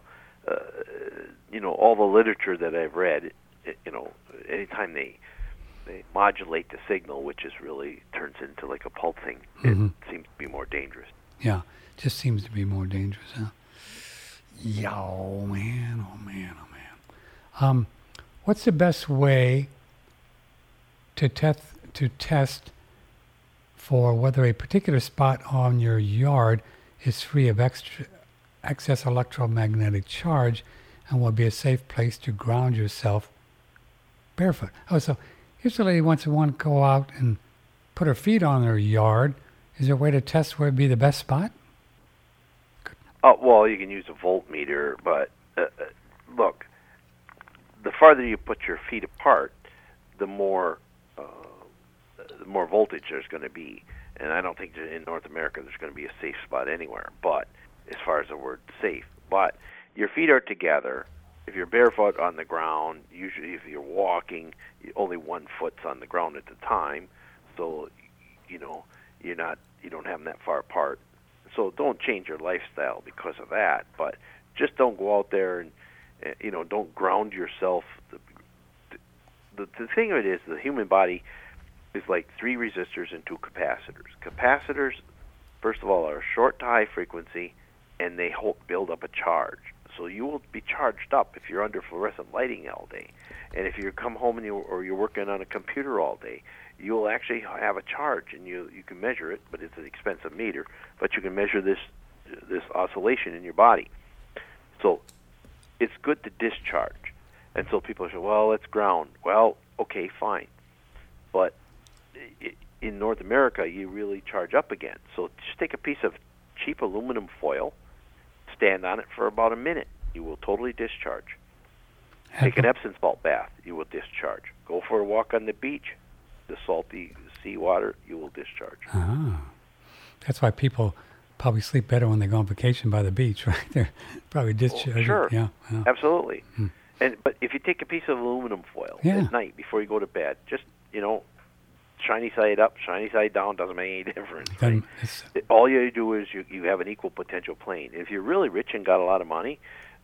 the literature that I've read, anytime they modulate the signal, which is really turns into like a pulsing, it seems to be more dangerous. Yeah, just seems to be more dangerous, huh? Yeah, oh man. What's the best way to test for whether a particular spot on your yard is free of excess electromagnetic charge and will be a safe place to ground yourself barefoot? Oh, so here's a lady wants to go out and put her feet on her yard. Is there a way to test where would be the best spot? Well, you can use a voltmeter, but look, the farther you put your feet apart, the more voltage there's going to be. And I don't think that in North America there's going to be a safe spot anywhere, but as far as the word safe. But your feet are together. If you're barefoot on the ground, usually if you're walking, only 1 foot's on the ground at the time, so you don't have them that far apart. So don't change your lifestyle because of that, but just don't go out there and don't ground yourself. The thing of it is, the human body is like 3 resistors and 2 capacitors. Capacitors, first of all, are short to high frequency, and they build up a charge. So you will be charged up if you're under fluorescent lighting all day. And if you come home and you're working on a computer all day, you'll actually have a charge, and you can measure it, but it's an expensive meter. But you can measure this oscillation in your body. So it's good to discharge. And so people say, well, let's ground. Well, okay, fine. But in North America, you really charge up again. So just take a piece of cheap aluminum foil, stand on it for about a minute. You will totally discharge. Take an Epsom salt bath. You will discharge. Go for a walk on the beach. The salty seawater, you will discharge. That's why people probably sleep better when they go on vacation by the beach, right? They're probably discharging. Sure. Yeah. Absolutely. But if you take a piece of aluminum foil at night before you go to bed, just, shiny side up, shiny side down, doesn't make any difference. Right? All you do is you have an equal potential plane. If you're really rich and got a lot of money,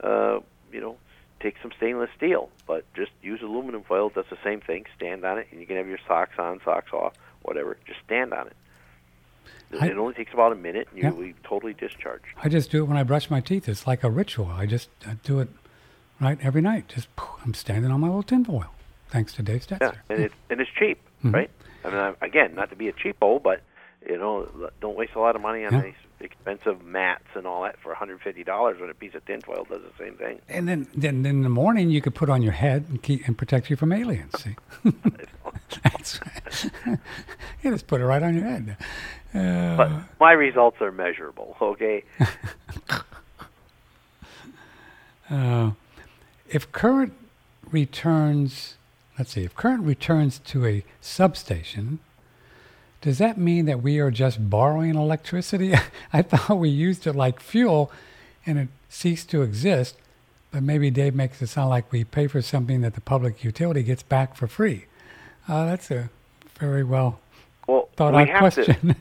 take some stainless steel, but just use aluminum foil. It does the same thing. Stand on it, and you can have your socks on, socks off, whatever. Just stand on it. It only takes about a minute, and Yeah. we totally discharge. I just do it when I brush my teeth. It's like a ritual. I do it right every night. Just I'm standing on my little tinfoil, thanks to Dave Stetzer. Yeah, and it's cheap, right? I mean, again, not to be a cheapo, but don't waste a lot of money on these expensive mats and all that for $150 when a piece of tinfoil does the same thing. And then in the morning you could put on your head and protect you from aliens. See, that's you just put it right on your head. But my results are measurable. Okay. If current returns, if current returns to a substation, does that mean that we are just borrowing electricity? I thought we used it like fuel and it ceased to exist, but maybe Dave makes it sound like we pay for something that the public utility gets back for free. That's a very well thought out question.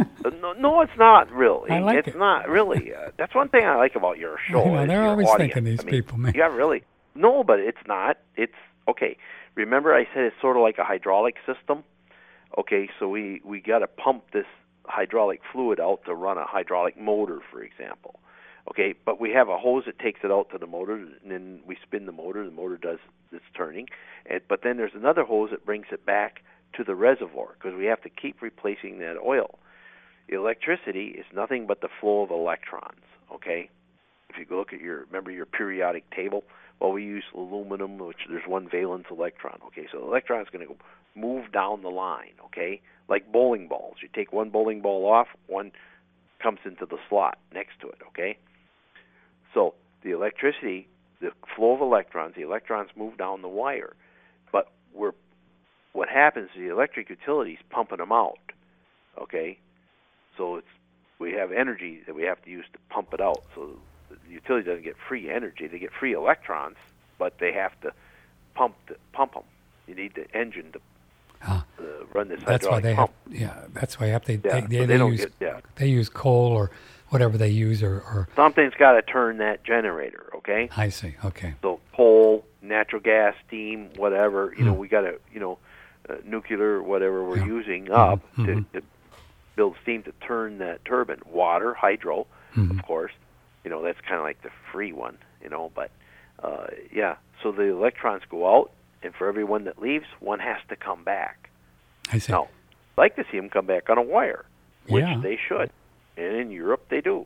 No, it's not really. I like it's not really. That's one thing I like about your show. They're your always audience. thinking these people, man. Yeah, really. No, but it's not. It's okay. Remember, I said it's sort of like a hydraulic system. Okay, so we got to pump this hydraulic fluid out to run a hydraulic motor, for example. Okay, but we have a hose that takes it out to the motor, and then we spin the motor. The motor does its turning, but then there's another hose that brings it back to the reservoir because we have to keep replacing that oil. Electricity is nothing but the flow of electrons. Okay, if you look at remember your periodic table. Well, we use aluminum, which there's one valence electron. Okay, so the electron is going to move down the line. Okay, like bowling balls. You take one bowling ball off, one comes into the slot next to it. Okay, so the electricity, the flow of electrons, the electrons move down the wire, but what happens is the electric utility's pumping them out. Okay, so we have energy that we have to use to pump it out. So the utility doesn't get free energy; they get free electrons, but they have to pump them. You need the engine to run this hydraulic pump. That's why they use coal or whatever they use, or something's got to turn that generator. Okay. I see. Okay. So coal, natural gas, steam, whatever. We got to nuclear, whatever we're using up to build steam to turn that turbine. Water, hydro, of course. That's kind of like the free one, but so the electrons go out, and for every one that leaves, one has to come back. I see. Now, I'd like to see them come back on a wire, which Yeah. they should, and in Europe they do.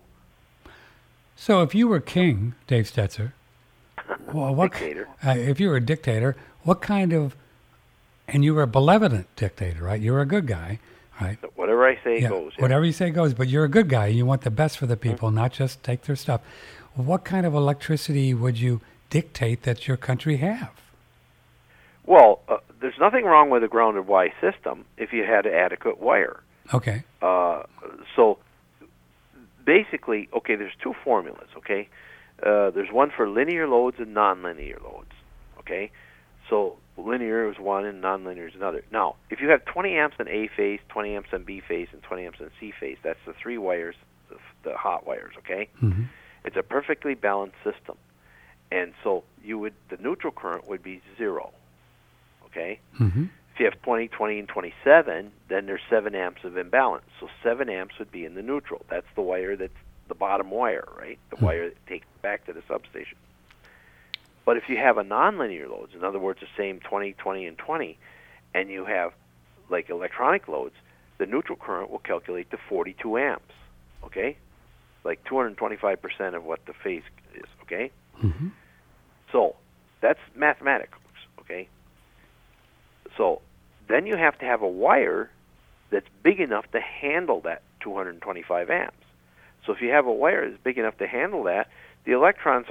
So if you were king, Dave Stetzer, Dictator. If you were a dictator, what kind of, and you were a benevolent dictator, right? You were a good guy, right? So whatever I say goes. Yeah. Whatever you say goes, but you're a good guy. You want the best for the people, not just take their stuff. What kind of electricity would you dictate that your country have? Well, there's nothing wrong with a grounded Y system if you had adequate wire. Okay. So basically, there's two formulas, okay? There's one for linear loads and nonlinear loads, okay? So linear is one and nonlinear is another. Now, if you have 20 amps in A phase, 20 amps in B phase, and 20 amps in C phase, that's the three wires, the hot wires, okay? Mm-hmm. It's a perfectly balanced system. And so the neutral current would be 0, okay? Mm-hmm. If you have 20, 20, and 27, then there's 7 amps of imbalance. So 7 amps would be in the neutral. That's the wire that's the bottom wire, right? The wire that takes it back to the substation. But if you have a nonlinear loads, in other words, the same 20, 20, and 20, and you have like electronic loads, the neutral current will calculate to 42 amps, okay? Like 225% of what the phase is, okay? Mm-hmm. So that's mathematics, okay? So then you have to have a wire that's big enough to handle that 225 amps. So if you have a wire that's big enough to handle that, the electrons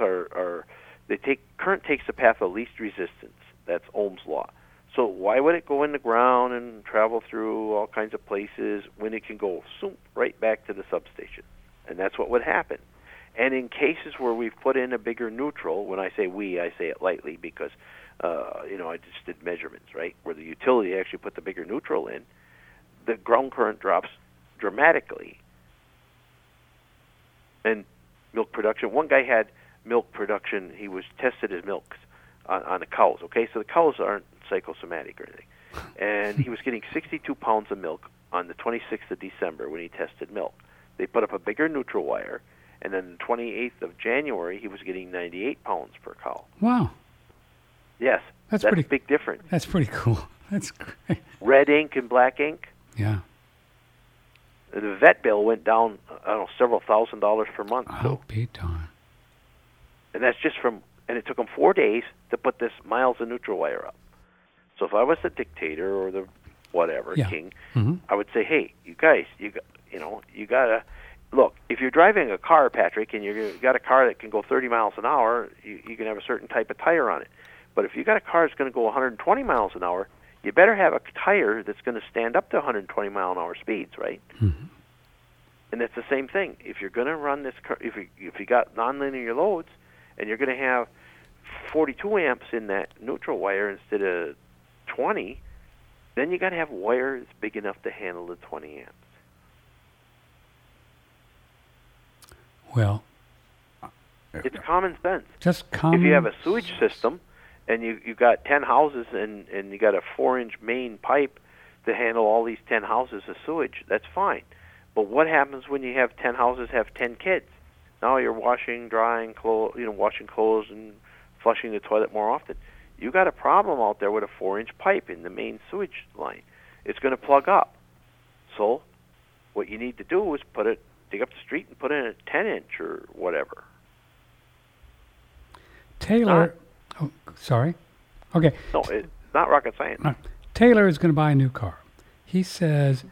current takes the path of least resistance. That's Ohm's law. So why would it go in the ground and travel through all kinds of places when it can go right back to the substation? And that's what would happen. And in cases where we've put in a bigger neutral, when I say we, I say it lightly because, I just did measurements, right, where the utility actually put the bigger neutral in, the ground current drops dramatically. And milk production, one guy had milk production, he was tested his milks on the cows, okay? So the cows aren't psychosomatic or anything. and he was getting 62 pounds of milk on the 26th of December when he tested milk. They put up a bigger neutral wire, and then the 28th of January, he was getting 98 pounds per cow. Wow. Yes, that's pretty a big difference. That's pretty cool. That's great. Red ink and black ink. Yeah. The vet bill went down, I don't know, several $1,000s per month. Oh, be darn. And that's just and it took them 4 days to put this miles of neutral wire up. So if I was the dictator or the whatever, king, I would say, hey, you guys, you gotta, look, if you're driving a car, Patrick, and you got a car that can go 30 miles an hour, you can have a certain type of tire on it. But if you got a car that's going to go 120 miles an hour, you better have a tire that's going to stand up to 120 mile an hour speeds, right? Mm-hmm. And it's the same thing. If you're going to run this car, if you got nonlinear loads, and you're going to have 42 amps in that neutral wire instead of 20, then you got to have wire that's big enough to handle the 20 amps. Well, it's common sense. Just common. If you have a sewage system and you got 10 houses and you got a 4-inch main pipe to handle all these 10 houses of sewage, that's fine. But what happens when you have 10 houses have 10 kids? Now you're washing, drying clothes, washing clothes and flushing the toilet more often. You got a problem out there with a 4-inch pipe in the main sewage line. It's going to plug up. So what you need to do is dig up the street and put in a 10-inch or whatever. Taylor, sorry. Okay. No, it's not rocket science. Taylor is going to buy a new car. He says,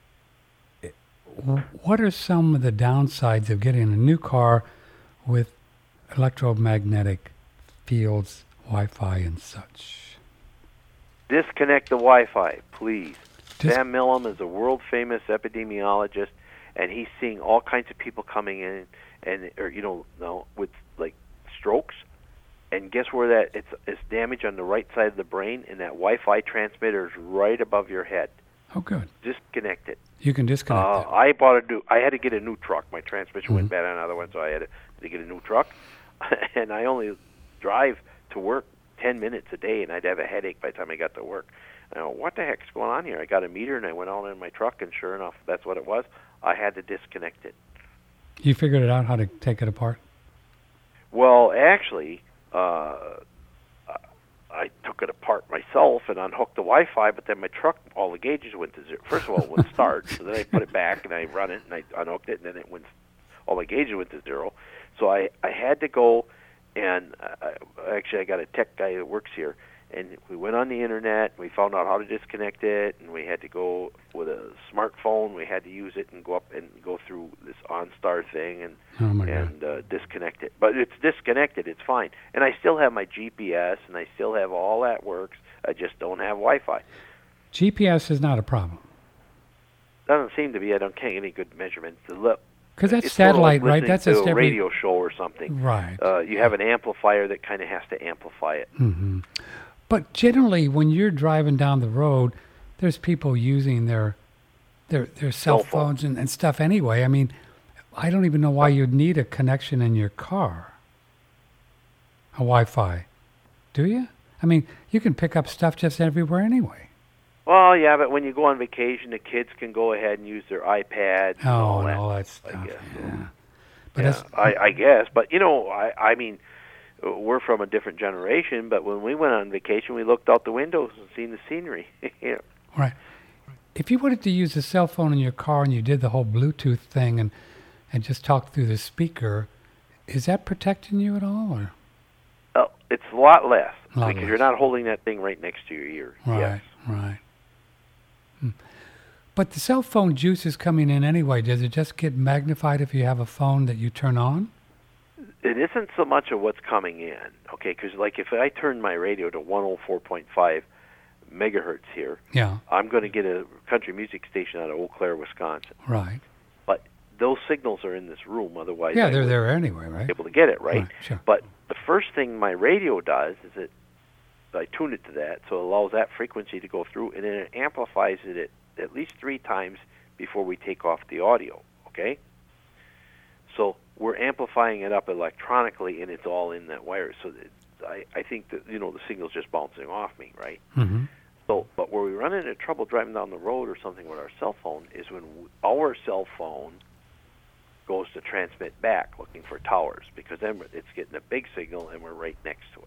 what are some of the downsides of getting a new car with electromagnetic fields, Wi-Fi, and such? Disconnect the Wi-Fi, please. Sam Millam is a world-famous epidemiologist, and he's seeing all kinds of people coming in, with like strokes. And guess where it's damage on the right side of the brain, and that Wi-Fi transmitter is right above your head. Oh, good. Disconnect it. You can disconnect it. I had to get a new truck. My transmission went bad on another one, so I had to get a new truck. And I only drive to work 10 minutes a day, and I'd have a headache by the time I got to work. I go, what the heck's going on here? I got a meter, and I went out in my truck, and sure enough, that's what it was. I had to disconnect it. You figured it out how to take it apart? Well, actually, I took it apart myself and unhooked the Wi-Fi, but then my truck, all the gauges went to zero. First of all, it wouldn't start, so then I put it back and I run it and I unhooked it, and then all the gauges went to zero. So I had to go, and I got a tech guy that works here, and we went on the internet, and we found out how to disconnect it, and we had to go with a smartphone. We had to use it and go up and go through this OnStar thing and disconnect it. But it's disconnected. It's fine. And I still have my GPS, and I still have all that works. I just don't have Wi-Fi. GPS is not a problem. Doesn't seem to be. I don't get any good measurements. Because that's satellite, right? That's a radio show or something. Right. You have an amplifier that kind of has to amplify it. Mm-hmm. But generally, when you're driving down the road, there's people using their cell phones and stuff anyway. I mean, I don't even know why you'd need a connection in your car, a Wi-Fi. Do you? I mean, you can pick up stuff just everywhere anyway. Well, yeah, but when you go on vacation, the kids can go ahead and use their iPads and all that stuff. I guess. Yeah. But I guess. But, I mean, we're from a different generation, but when we went on vacation, we looked out the windows and seen the scenery. Right. If you wanted to use a cell phone in your car and you did the whole Bluetooth thing and just talked through the speaker, is that protecting you at all? Or? Oh, it's a lot less because you're not holding that thing right next to your ear. Right, yes. Right. But the cell phone juice is coming in anyway. Does it just get magnified if you have a phone that you turn on? It isn't so much of what's coming in, okay? Because like if I turn my radio to 104.5 megahertz here, I'm going to get a country music station out of Eau Claire, Wisconsin. Right. But those signals are in this room, otherwise they're there anyway, right? Able to get it, right? Sure. But the first thing my radio does is I tune it to that, so it allows that frequency to go through, and then it amplifies it at least 3 times before we take off the audio, okay? So we're amplifying it up electronically, and it's all in that wire. So I think that, the signal's just bouncing off me, right? Mm-hmm. So, but where we run into trouble driving down the road or something with our cell phone is when our cell phone goes to transmit back looking for towers, because then it's getting a big signal and we're right next to it.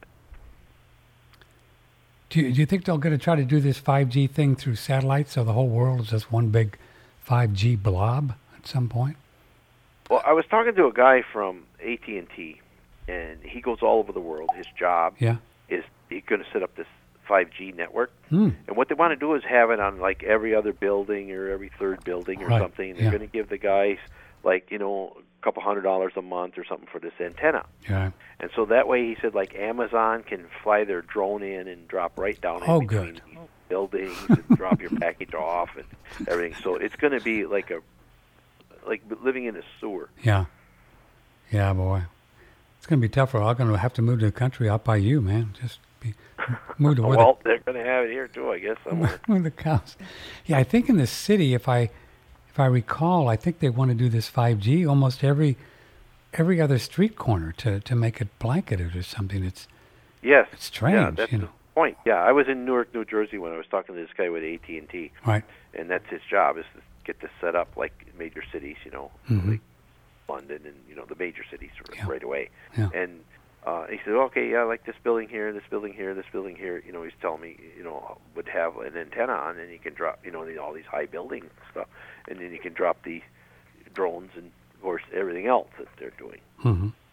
Do you think they're going to try to do this 5G thing through satellite so the whole world is just one big 5G blob at some point? Well, I was talking to a guy from AT&T, and he goes all over the world. His job is he's going to set up this 5G network. And what they want to do is have it on like every other building or every third building or something. They're going to give the guys like, you know, a couple $100 a month or something for this antenna. Yeah. And so that way, he said, like Amazon can fly their drone in and drop right down in between these buildings and drop your package off and everything. So it's going to be like living in a sewer. Yeah. Yeah, boy. It's going to be tough. I'm going to have to move to the country out by you, man. Just move to where well, they're going to have it here too, I guess. Where the cows. Yeah, I think in the city, if I recall, I think they want to do this 5G almost every other street corner to make it blanketed or something. It's strange. Yeah, that's the point. Yeah, I was in Newark, New Jersey when I was talking to this guy with AT&T. Right. And that's his job, is to get this set up like major cities, you know, like London and, you know, the major cities right away. Yeah. And he said, okay, yeah, like this building here, this building here, this building here, you know, he's telling me, you know, would have an antenna on, and you can drop, you know, all these high buildings and stuff, and then you can drop the drones and, of course, everything else that they're doing.